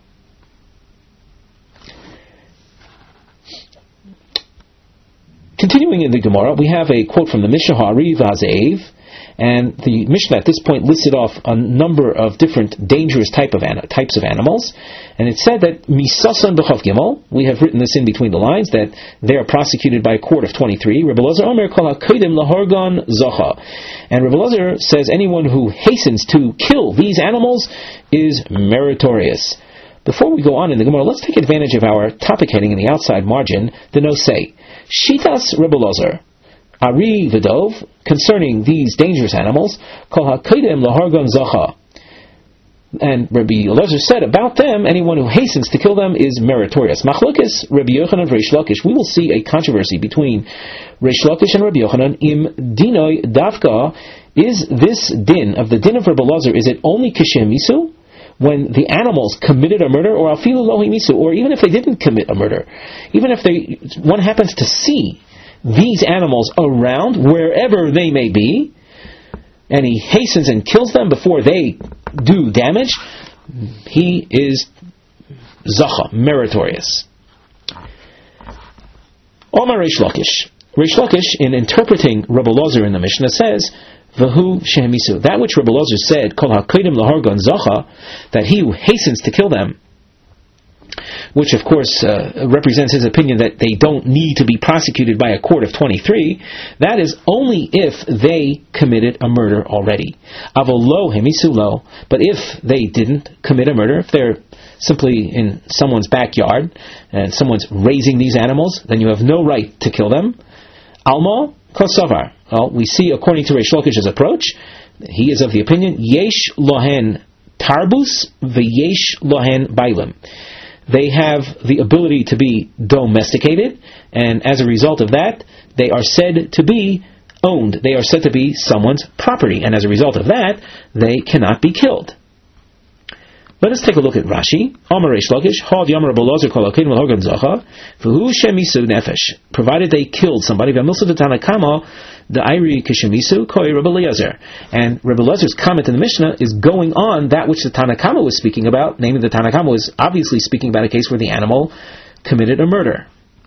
Continuing in the Gemara, we have a quote from the Mishnah Ha'ari V'Hazev. And the Mishnah at this point listed off a number of different dangerous type of an- types of animals. And it said that Misasan b'chav gimel, we have written this in between the lines, that they are prosecuted by a court of twenty-three. Rebbe Elazar Omer kol ha'kodim lahorgan zacha. And Rebbe Elazar says anyone who hastens to kill these animals is meritorious. Before we go on in the Gemara, let's take advantage of our topic heading in the outside margin, the nosei. Shitas Rebbe Elazar. Ari Vidov, concerning these dangerous animals, Kol HaKodim Lahargon Zacha. And Rabbi Elazar said about them, anyone who hastens to kill them is meritorious. Machlokes Rabbi Yochanan and Reish Lakish. We will see a controversy between Reish Lakish and Rabbi Yochanan. Im dinoi davka, is this din of the din of Rabbi Elazar, is it only kishemisu, when the animals committed a murder, or afilu lohimisu, or even if they didn't commit a murder, even if they one happens to see these animals around, wherever they may be, and he hastens and kills them before they do damage, he is zacha, meritorious. Omar Reish Lakish. Reish Lakish, in interpreting Rebbe Elazar in the Mishnah, says, V'hu shehemisu, that which Rebbe Elazar said, Kol ha'kodim lahargon zacha, that he who hastens to kill them, which of course uh, represents his opinion that they don't need to be prosecuted by a court of twenty-three, that is only if they committed a murder already. Avolo hemisulo, but if they didn't commit a murder, if they're simply in someone's backyard and someone's raising these animals, then you have no right to kill them. Alma kosavar. Well, we see according to Reish Lakish's approach, he is of the opinion yesh lohen tarbus v'yesh lohen bailim. They have the ability to be domesticated, and as a result of that, they are said to be owned. They are said to be someone's property, and as a result of that, they cannot be killed. Let us take a look at Rashi. Amar Reish Lakish, Had Yamar Rebbe Elazar Kol HaKodim Lahargon Zacha, V'hu Shemisu Nefesh, provided they killed somebody, V'amilsa Tanakama, the Iri Kishemisu, Koi Rebbe Elazar. And Rebbe Elazar's comment in the Mishnah is going on that which the Tanakama was speaking about, namely the Tanakama was obviously speaking about a case where the animal committed a murder.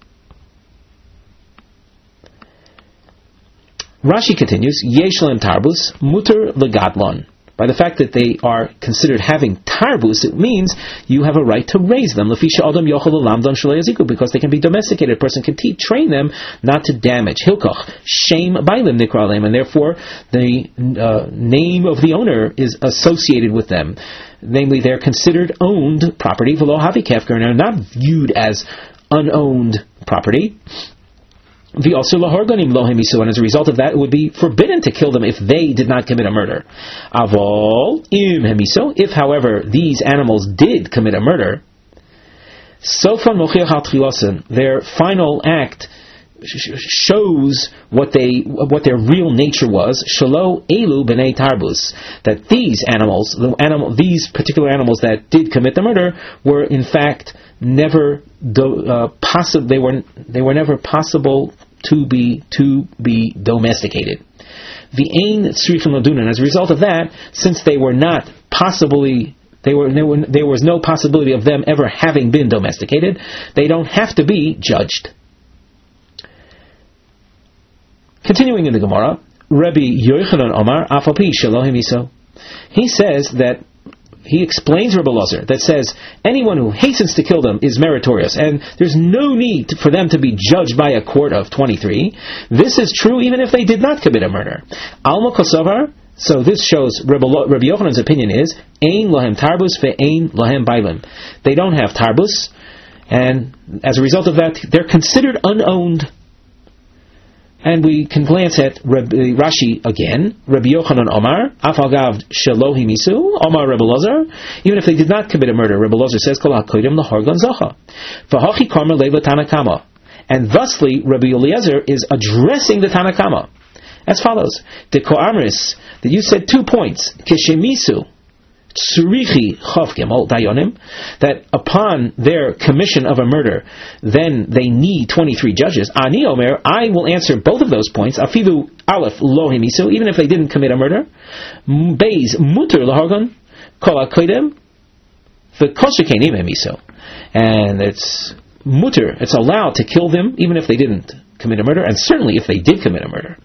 Rashi continues, Yesh Lem Tarbus, Muter Legadlon. By the fact that they are considered having tarbus, it means you have a right to raise them. Because they can be domesticated. A person can te- train them not to damage. Hilkoch, shame bailim nikralem, and therefore the uh, name of the owner is associated with them. Namely, they're considered owned property. Velo havi kefker, and are not viewed as unowned property. The also lahorganim lohem isu, and as a result of that, it would be forbidden to kill them if they did not commit a murder. Avol im hemiso, if however these animals did commit a murder, sofan mochiach al tchilasen, their final act shows what they what their real nature was. Shalo elu b'nei tarbus, that these animals, the animal, these particular animals that did commit the murder, were in fact never do, uh, possible. They were they were never possible to be to be domesticated. The ein tzrichim ladunan. As a result of that, since they were not possibly They were, there, were, there was no possibility of them ever having been domesticated, they don't have to be judged. Continuing in the Gemara, Rabbi Yochanan Omar, Afapi Shalohim Iso. He says that, he explains Rabbi Elazar, that says, anyone who hastens to kill them is meritorious, and there's no need for them to be judged by a court of twenty-three. This is true even if they did not commit a murder. Alma Kosovar, so this shows Rabbi, Rabbi Yochanan's opinion is, Ein Lahem Tarbus ve'ein Lahem Bailim. They don't have Tarbus, and as a result of that, they're considered unowned. And we can glance at Rabbi, Rashi again. Rabbi Yochanan Omar, Afagav Shelohi Misu, Omar Rabbi Elazar. Even if they did not commit a murder, Rabbi Elazar says, Kol HaKodim L'Hargan Zacha. V'hachi Karma Leva Tanakama. And thusly, Rabbi Eliezer is addressing the Tanakama as follows: the Ko'amris, that you said two points, Keshemisu, Tsurichi Chav Gimel Dayonim, that upon their commission of a murder, then they need twenty-three judges. Ani Omer, I will answer both of those points. Afilu Aleph Lo Hemisu, even if they didn't commit a murder. Beis Muter Lahargon Kol HaKodim V'Koshikenim Hemisu, and it's muter, it's allowed to kill them even if they didn't commit a murder, and certainly if they did commit a murder.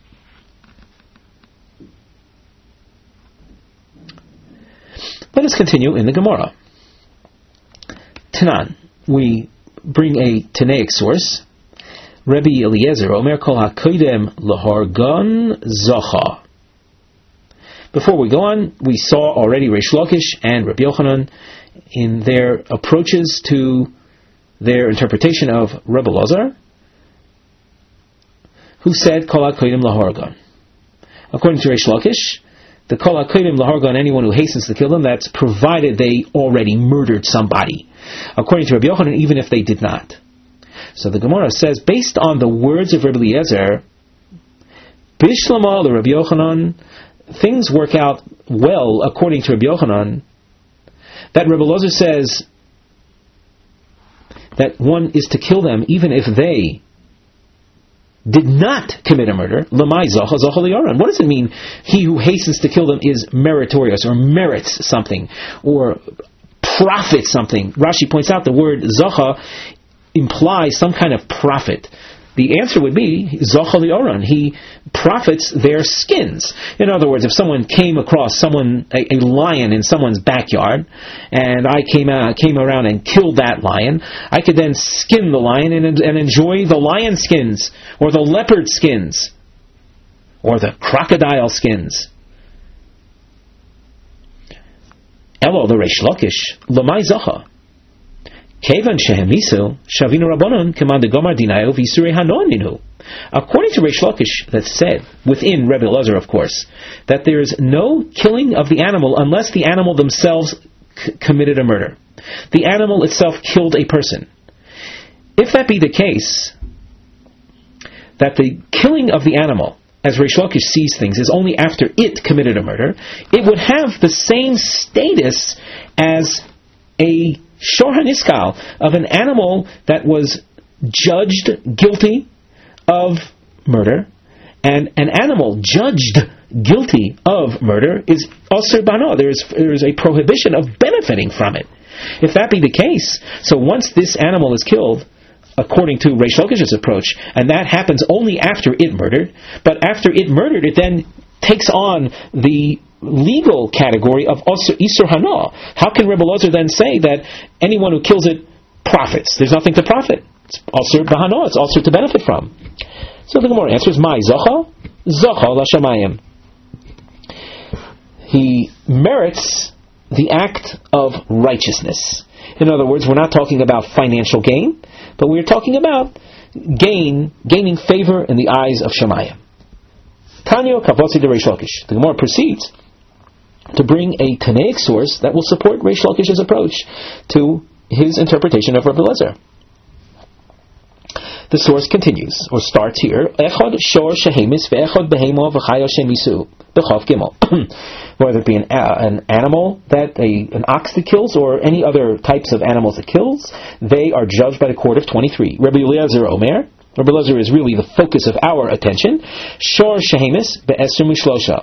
Let us continue in the Gemara. Tanan, we bring a Tanaic source. Rabbi Eliezer, Omer Kol HaKodim L'Hargan Zacha. Before we go on, we saw already Reish Lakish and Rabbi Yochanan in their approaches to their interpretation of Rabbi Elazar, who said Kol HaKodim L'Hargan. According to Reish Lakish, the Kol HaKodim L'Hargan, anyone who hastens to kill them, that's provided they already murdered somebody. According to Rabbi Yochanan, even if they did not. So the Gemara says, based on the words of Rabbi Eliezer, Bishlama the Rabbi Yochanan, things work out well according to Rabbi Yochanan, that Rabbi Eliezer says that one is to kill them even if they did not commit a murder. Lamai zacha zacha liyaran. What does it mean? He who hastens to kill them is meritorious, or merits something, or profits something. Rashi points out the word zacha implies some kind of profit. The answer would be zacha liyaran. He profits their skins. In other words, if someone came across someone a, a lion in someone's backyard, and I came out, came around and killed that lion, I could then skin the lion and, and enjoy the lion skins, or the leopard skins, or the crocodile skins. Elo the Reish Lakish lamai zacha. Kevan shehemisu shavinu rabbanon k'man degomar dinayo v'yisurei hanon ninu. According to Reish Lakish, that said within Rebbe Elazar, of course, that there is no killing of the animal unless the animal themselves c- committed a murder. The animal itself killed a person. If that be the case, that the killing of the animal, as Reish Lakish sees things, is only after it committed a murder, it would have the same status as a Shor HaNiskal, of an animal that was judged guilty of murder, and an animal judged guilty of murder is Asur Bano. There is there is a prohibition of benefiting from it. If that be the case, so once this animal is killed, according to Reish Lakish's approach, and that happens only after it murdered, but after it murdered, it then takes on the legal category of Isur Hana. How can Rebbe Elazar then say that anyone who kills it profits? There's nothing to profit. It's Asur B'Hana. It's Asur to benefit from. So the Gemara answers, Mai Zacha? Zacha L'Shamayim. He merits the act of righteousness. In other words, we're not talking about financial gain, but we're talking about gain gaining favor in the eyes of Shammai. Tanya Kavotzi de Reish Lakish. The Gemara proceeds to bring a Tanaic source that will support Reish Lakish's approach to his interpretation of Rabbi Eliezer. The source continues, or starts here, Echad Shor Shehemis ve'echad Behemo v'chayo shemisu b'chav gimel. Whether it be an, uh, an animal, that a, an ox that kills, or any other types of animals that kills, they are judged by the court of twenty-three. Rabbi Eliezer Omer, Rabbi Eliezer is really the focus of our attention. Shor Shehemis be'esrim u'shlosha.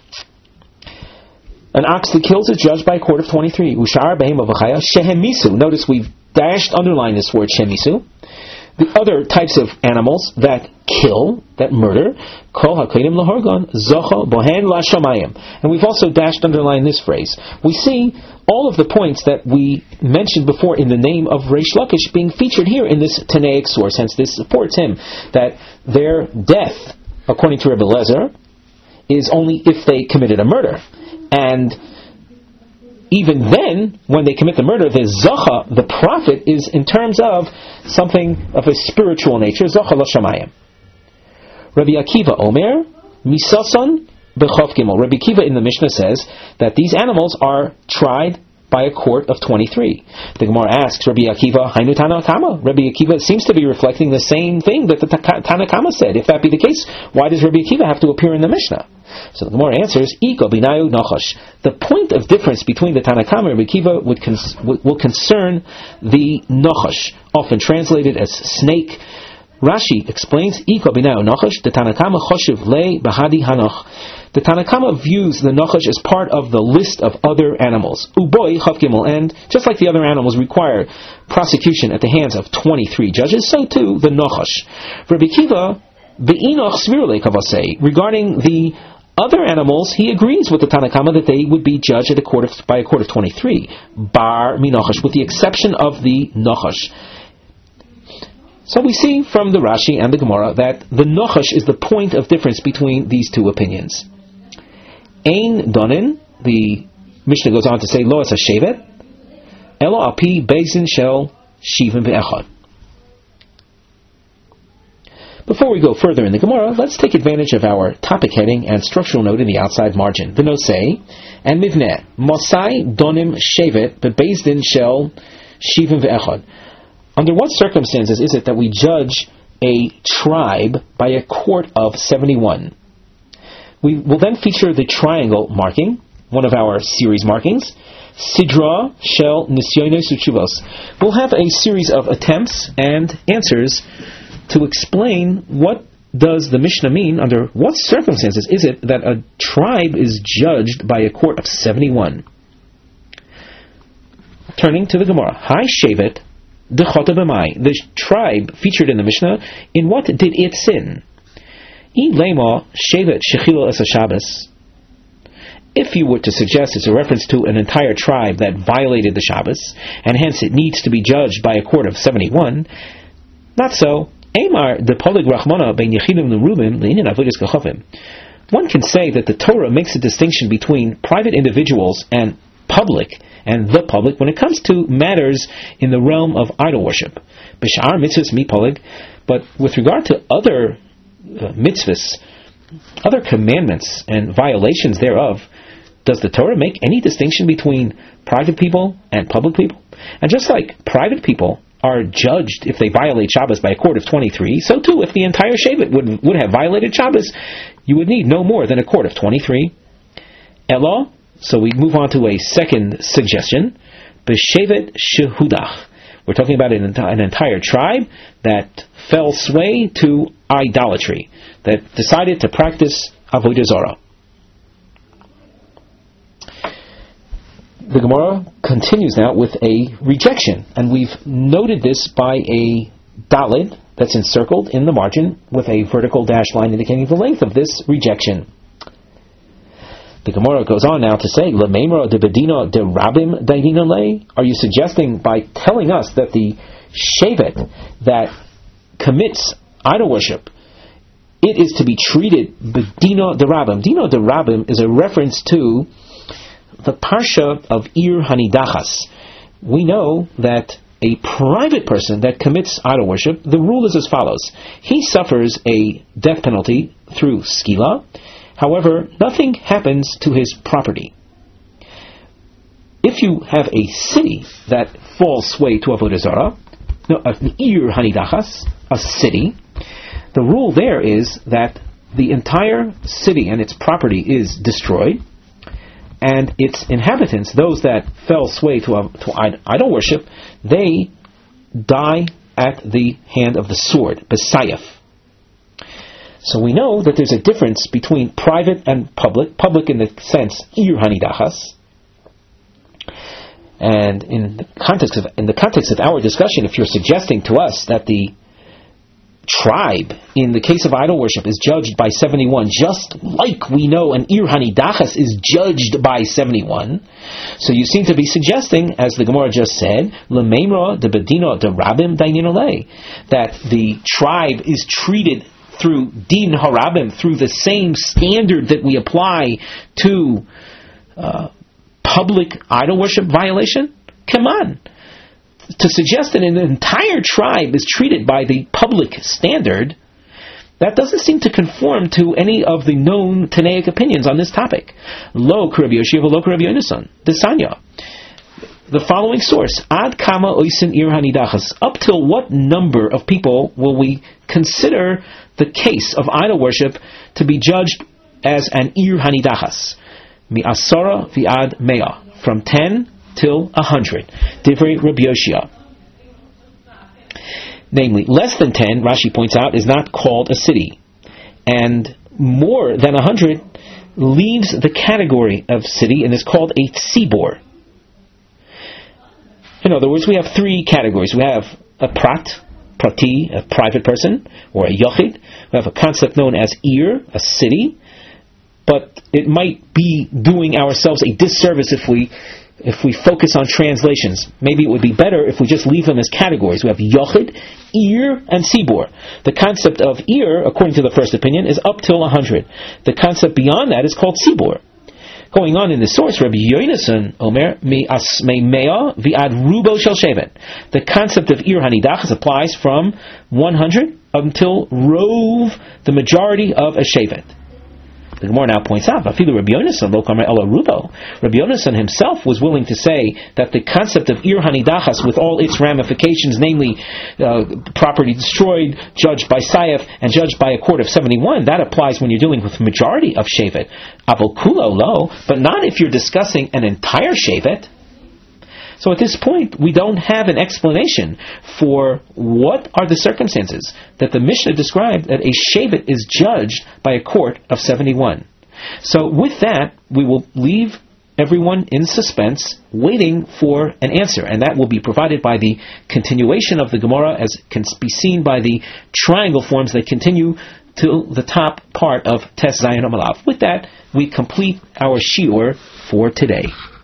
An ox that kills is judged by a court of twenty-three. Ushar behema v'chaya shehemisu. Notice we've dashed, underlined this word shemisu. The other types of animals that kill, that murder, kol hakedim lahorgon zocha bohen la shamayim. And we've also dashed, underlined this phrase. We see all of the points that we mentioned before in the name of Reish Lakish being featured here in this Tanaic source. Hence, this supports him that their death, according to Rebbe Eliezer, is only if they committed a murder. And even then, when they commit the murder, the zacha, the profit, is in terms of something of a spiritual nature. Zacha la shamayim. Rabbi Akiva Omer, misason b'chav gimel. Rabbi Akiva in the Mishnah says that these animals are tried by a court of twenty-three. The Gemara asks Rabbi Akiva, Hainu Tanakama. Rabbi Akiva seems to be reflecting the same thing that the Tanakama said. If that be the case, why does Rabbi Akiva have to appear in the Mishnah? So the Gemara answers, Iko binayu nachash. The point of difference between the Tanakama and Rabbi Akiva would cons- will concern the nachash, often translated as snake. Rashi explains, Iko binayu nachash, the Tanakama choshev le bahadi hanach. The Tanakama views the nachash as part of the list of other animals. Uboy chav gimel, and just like the other animals require prosecution at the hands of twenty-three judges, so too the nachash. Rabbi Akiva, be'inoch svirle kavasei, regarding the other animals, he agrees with the Tanakama that they would be judged at a court of, by a court of twenty-three. Bar minachash, with the exception of the nachash. So we see from the Rashi and the Gemara that the nachash is the point of difference between these two opinions. Ein donin, the Mishnah goes on to say, lo es hashevet, elo api bezin shel shivim ve'echad. Before we go further in the Gemara, let's take advantage of our topic heading and structural note in the outside margin. The nosei and mivneh. Mosai donim shevet bebezdin shel shivim ve'echad. Under what circumstances is it that we judge a tribe by a court of seventy-one? We will then feature the triangle marking, one of our series markings. Sidra shel nisyonos uchuvos. We'll have a series of attempts and answers to explain what does the Mishnah mean, under what circumstances is it that a tribe is judged by a court of seventy-one. Turning to the Gemara. Hi Shevet dechota b'mai. The tribe featured in the Mishnah, in what did it sin? I lema Shevet shechila es Shabbos. If you were to suggest it's a reference to an entire tribe that violated the Shabbos, and hence it needs to be judged by a court of seventy-one, not so. One can say that the Torah makes a distinction between private individuals and public, and the public, when it comes to matters in the realm of idol worship. But with regard to other uh, mitzvahs, other commandments and violations thereof, does the Torah make any distinction between private people and public people? And just like private people are judged if they violate Shabbos by a court of twenty-three, so too if the entire Shevet would, would have violated Shabbos, you would need no more than a court of twenty-three. Elo, so we move on to a second suggestion. B'Shevet shehudach. We're talking about an, enti- an entire tribe that fell sway to idolatry, that decided to practice avodah zarah. The Gemara continues now with a rejection, and we've noted this by a dalid that's encircled in the margin with a vertical dash line indicating the length of this rejection. The Gemara goes on now to say, L'meimra de bedina de rabim daidina lei. Are you suggesting by telling us that the shevet that commits idol worship, it is to be treated bedina de rabim? Dina de rabim is a reference to the Parsha of Ir Hanidachas. We know that a private person that commits idol worship, the rule is as follows. He suffers a death penalty through skila. However, nothing happens to his property. If you have a city that falls sway to Avodah Zarah, no, an ir hanidachas, a city, the rule there is that the entire city and its property is destroyed, and its inhabitants, those that fell sway to, uh, to idol worship, they die at the hand of the sword, besayef. So we know that there's a difference between private and public. Public in the sense ir hanidachas, and in the context of in the context of our discussion, if you're suggesting to us that the tribe, in the case of idol worship, is judged by seventy-one, just like we know an ir hanidachas is judged by seventy-one. So you seem to be suggesting, as the Gemara just said, lemeimra de bedino de rabim dainin olei, that the tribe is treated through din harabim, through the same standard that we apply to uh, public idol worship violation. Come on. To suggest that an entire tribe is treated by the public standard, that doesn't seem to conform to any of the known Tanaic opinions on this topic. Lo Rabbi Yoshiva, lo Rabbi Yonasan, Desanya. The following source: Ad kama oisin ir hanidachas. Up till what number of people will we consider the case of idol worship to be judged as an ir hanidachas? Mi asara vi'ad mea, from ten till a hundred. Divrei Rabbi Yoshia. Namely, less than ten, Rashi points out, is not called a city, and more than a hundred leaves the category of city and is called a tzibor. In other words, we have three categories. We have a prat, prati, a private person, or a yochid. We have a concept known as ir, a city, but it might be doing ourselves a disservice if we if we focus on translations. Maybe it would be better if we just leave them as categories. We have yochid, ir, and sibor. The concept of ir, according to the first opinion, is up till a hundred. The concept beyond that is called sibor. Going on in the source, Rabbi Yonasan Omer mi asmei mea vi'ad rubo shel shevet. The concept of ir hanidachas applies from one hundred until rove, the majority of a shevet. The Gemara now points out, Afilu Rabbi Yonasan lo kamer ela rubo. Rabbi Yonasan himself was willing to say that the concept of ir hanidachas, with all its ramifications, namely uh, property destroyed, judged by sayef, and judged by a court of seventy-one, that applies when you're dealing with the majority of shevet. Avol kulo lo, but not if you're discussing an entire shevet. So at this point, we don't have an explanation for what are the circumstances that the Mishnah described that a shevet is judged by a court of seventy-one. So with that, we will leave everyone in suspense, waiting for an answer, and that will be provided by the continuation of the Gemara, as can be seen by the triangle forms that continue to the top part of Tes Zayin Amalav. With that, we complete our shiur for today.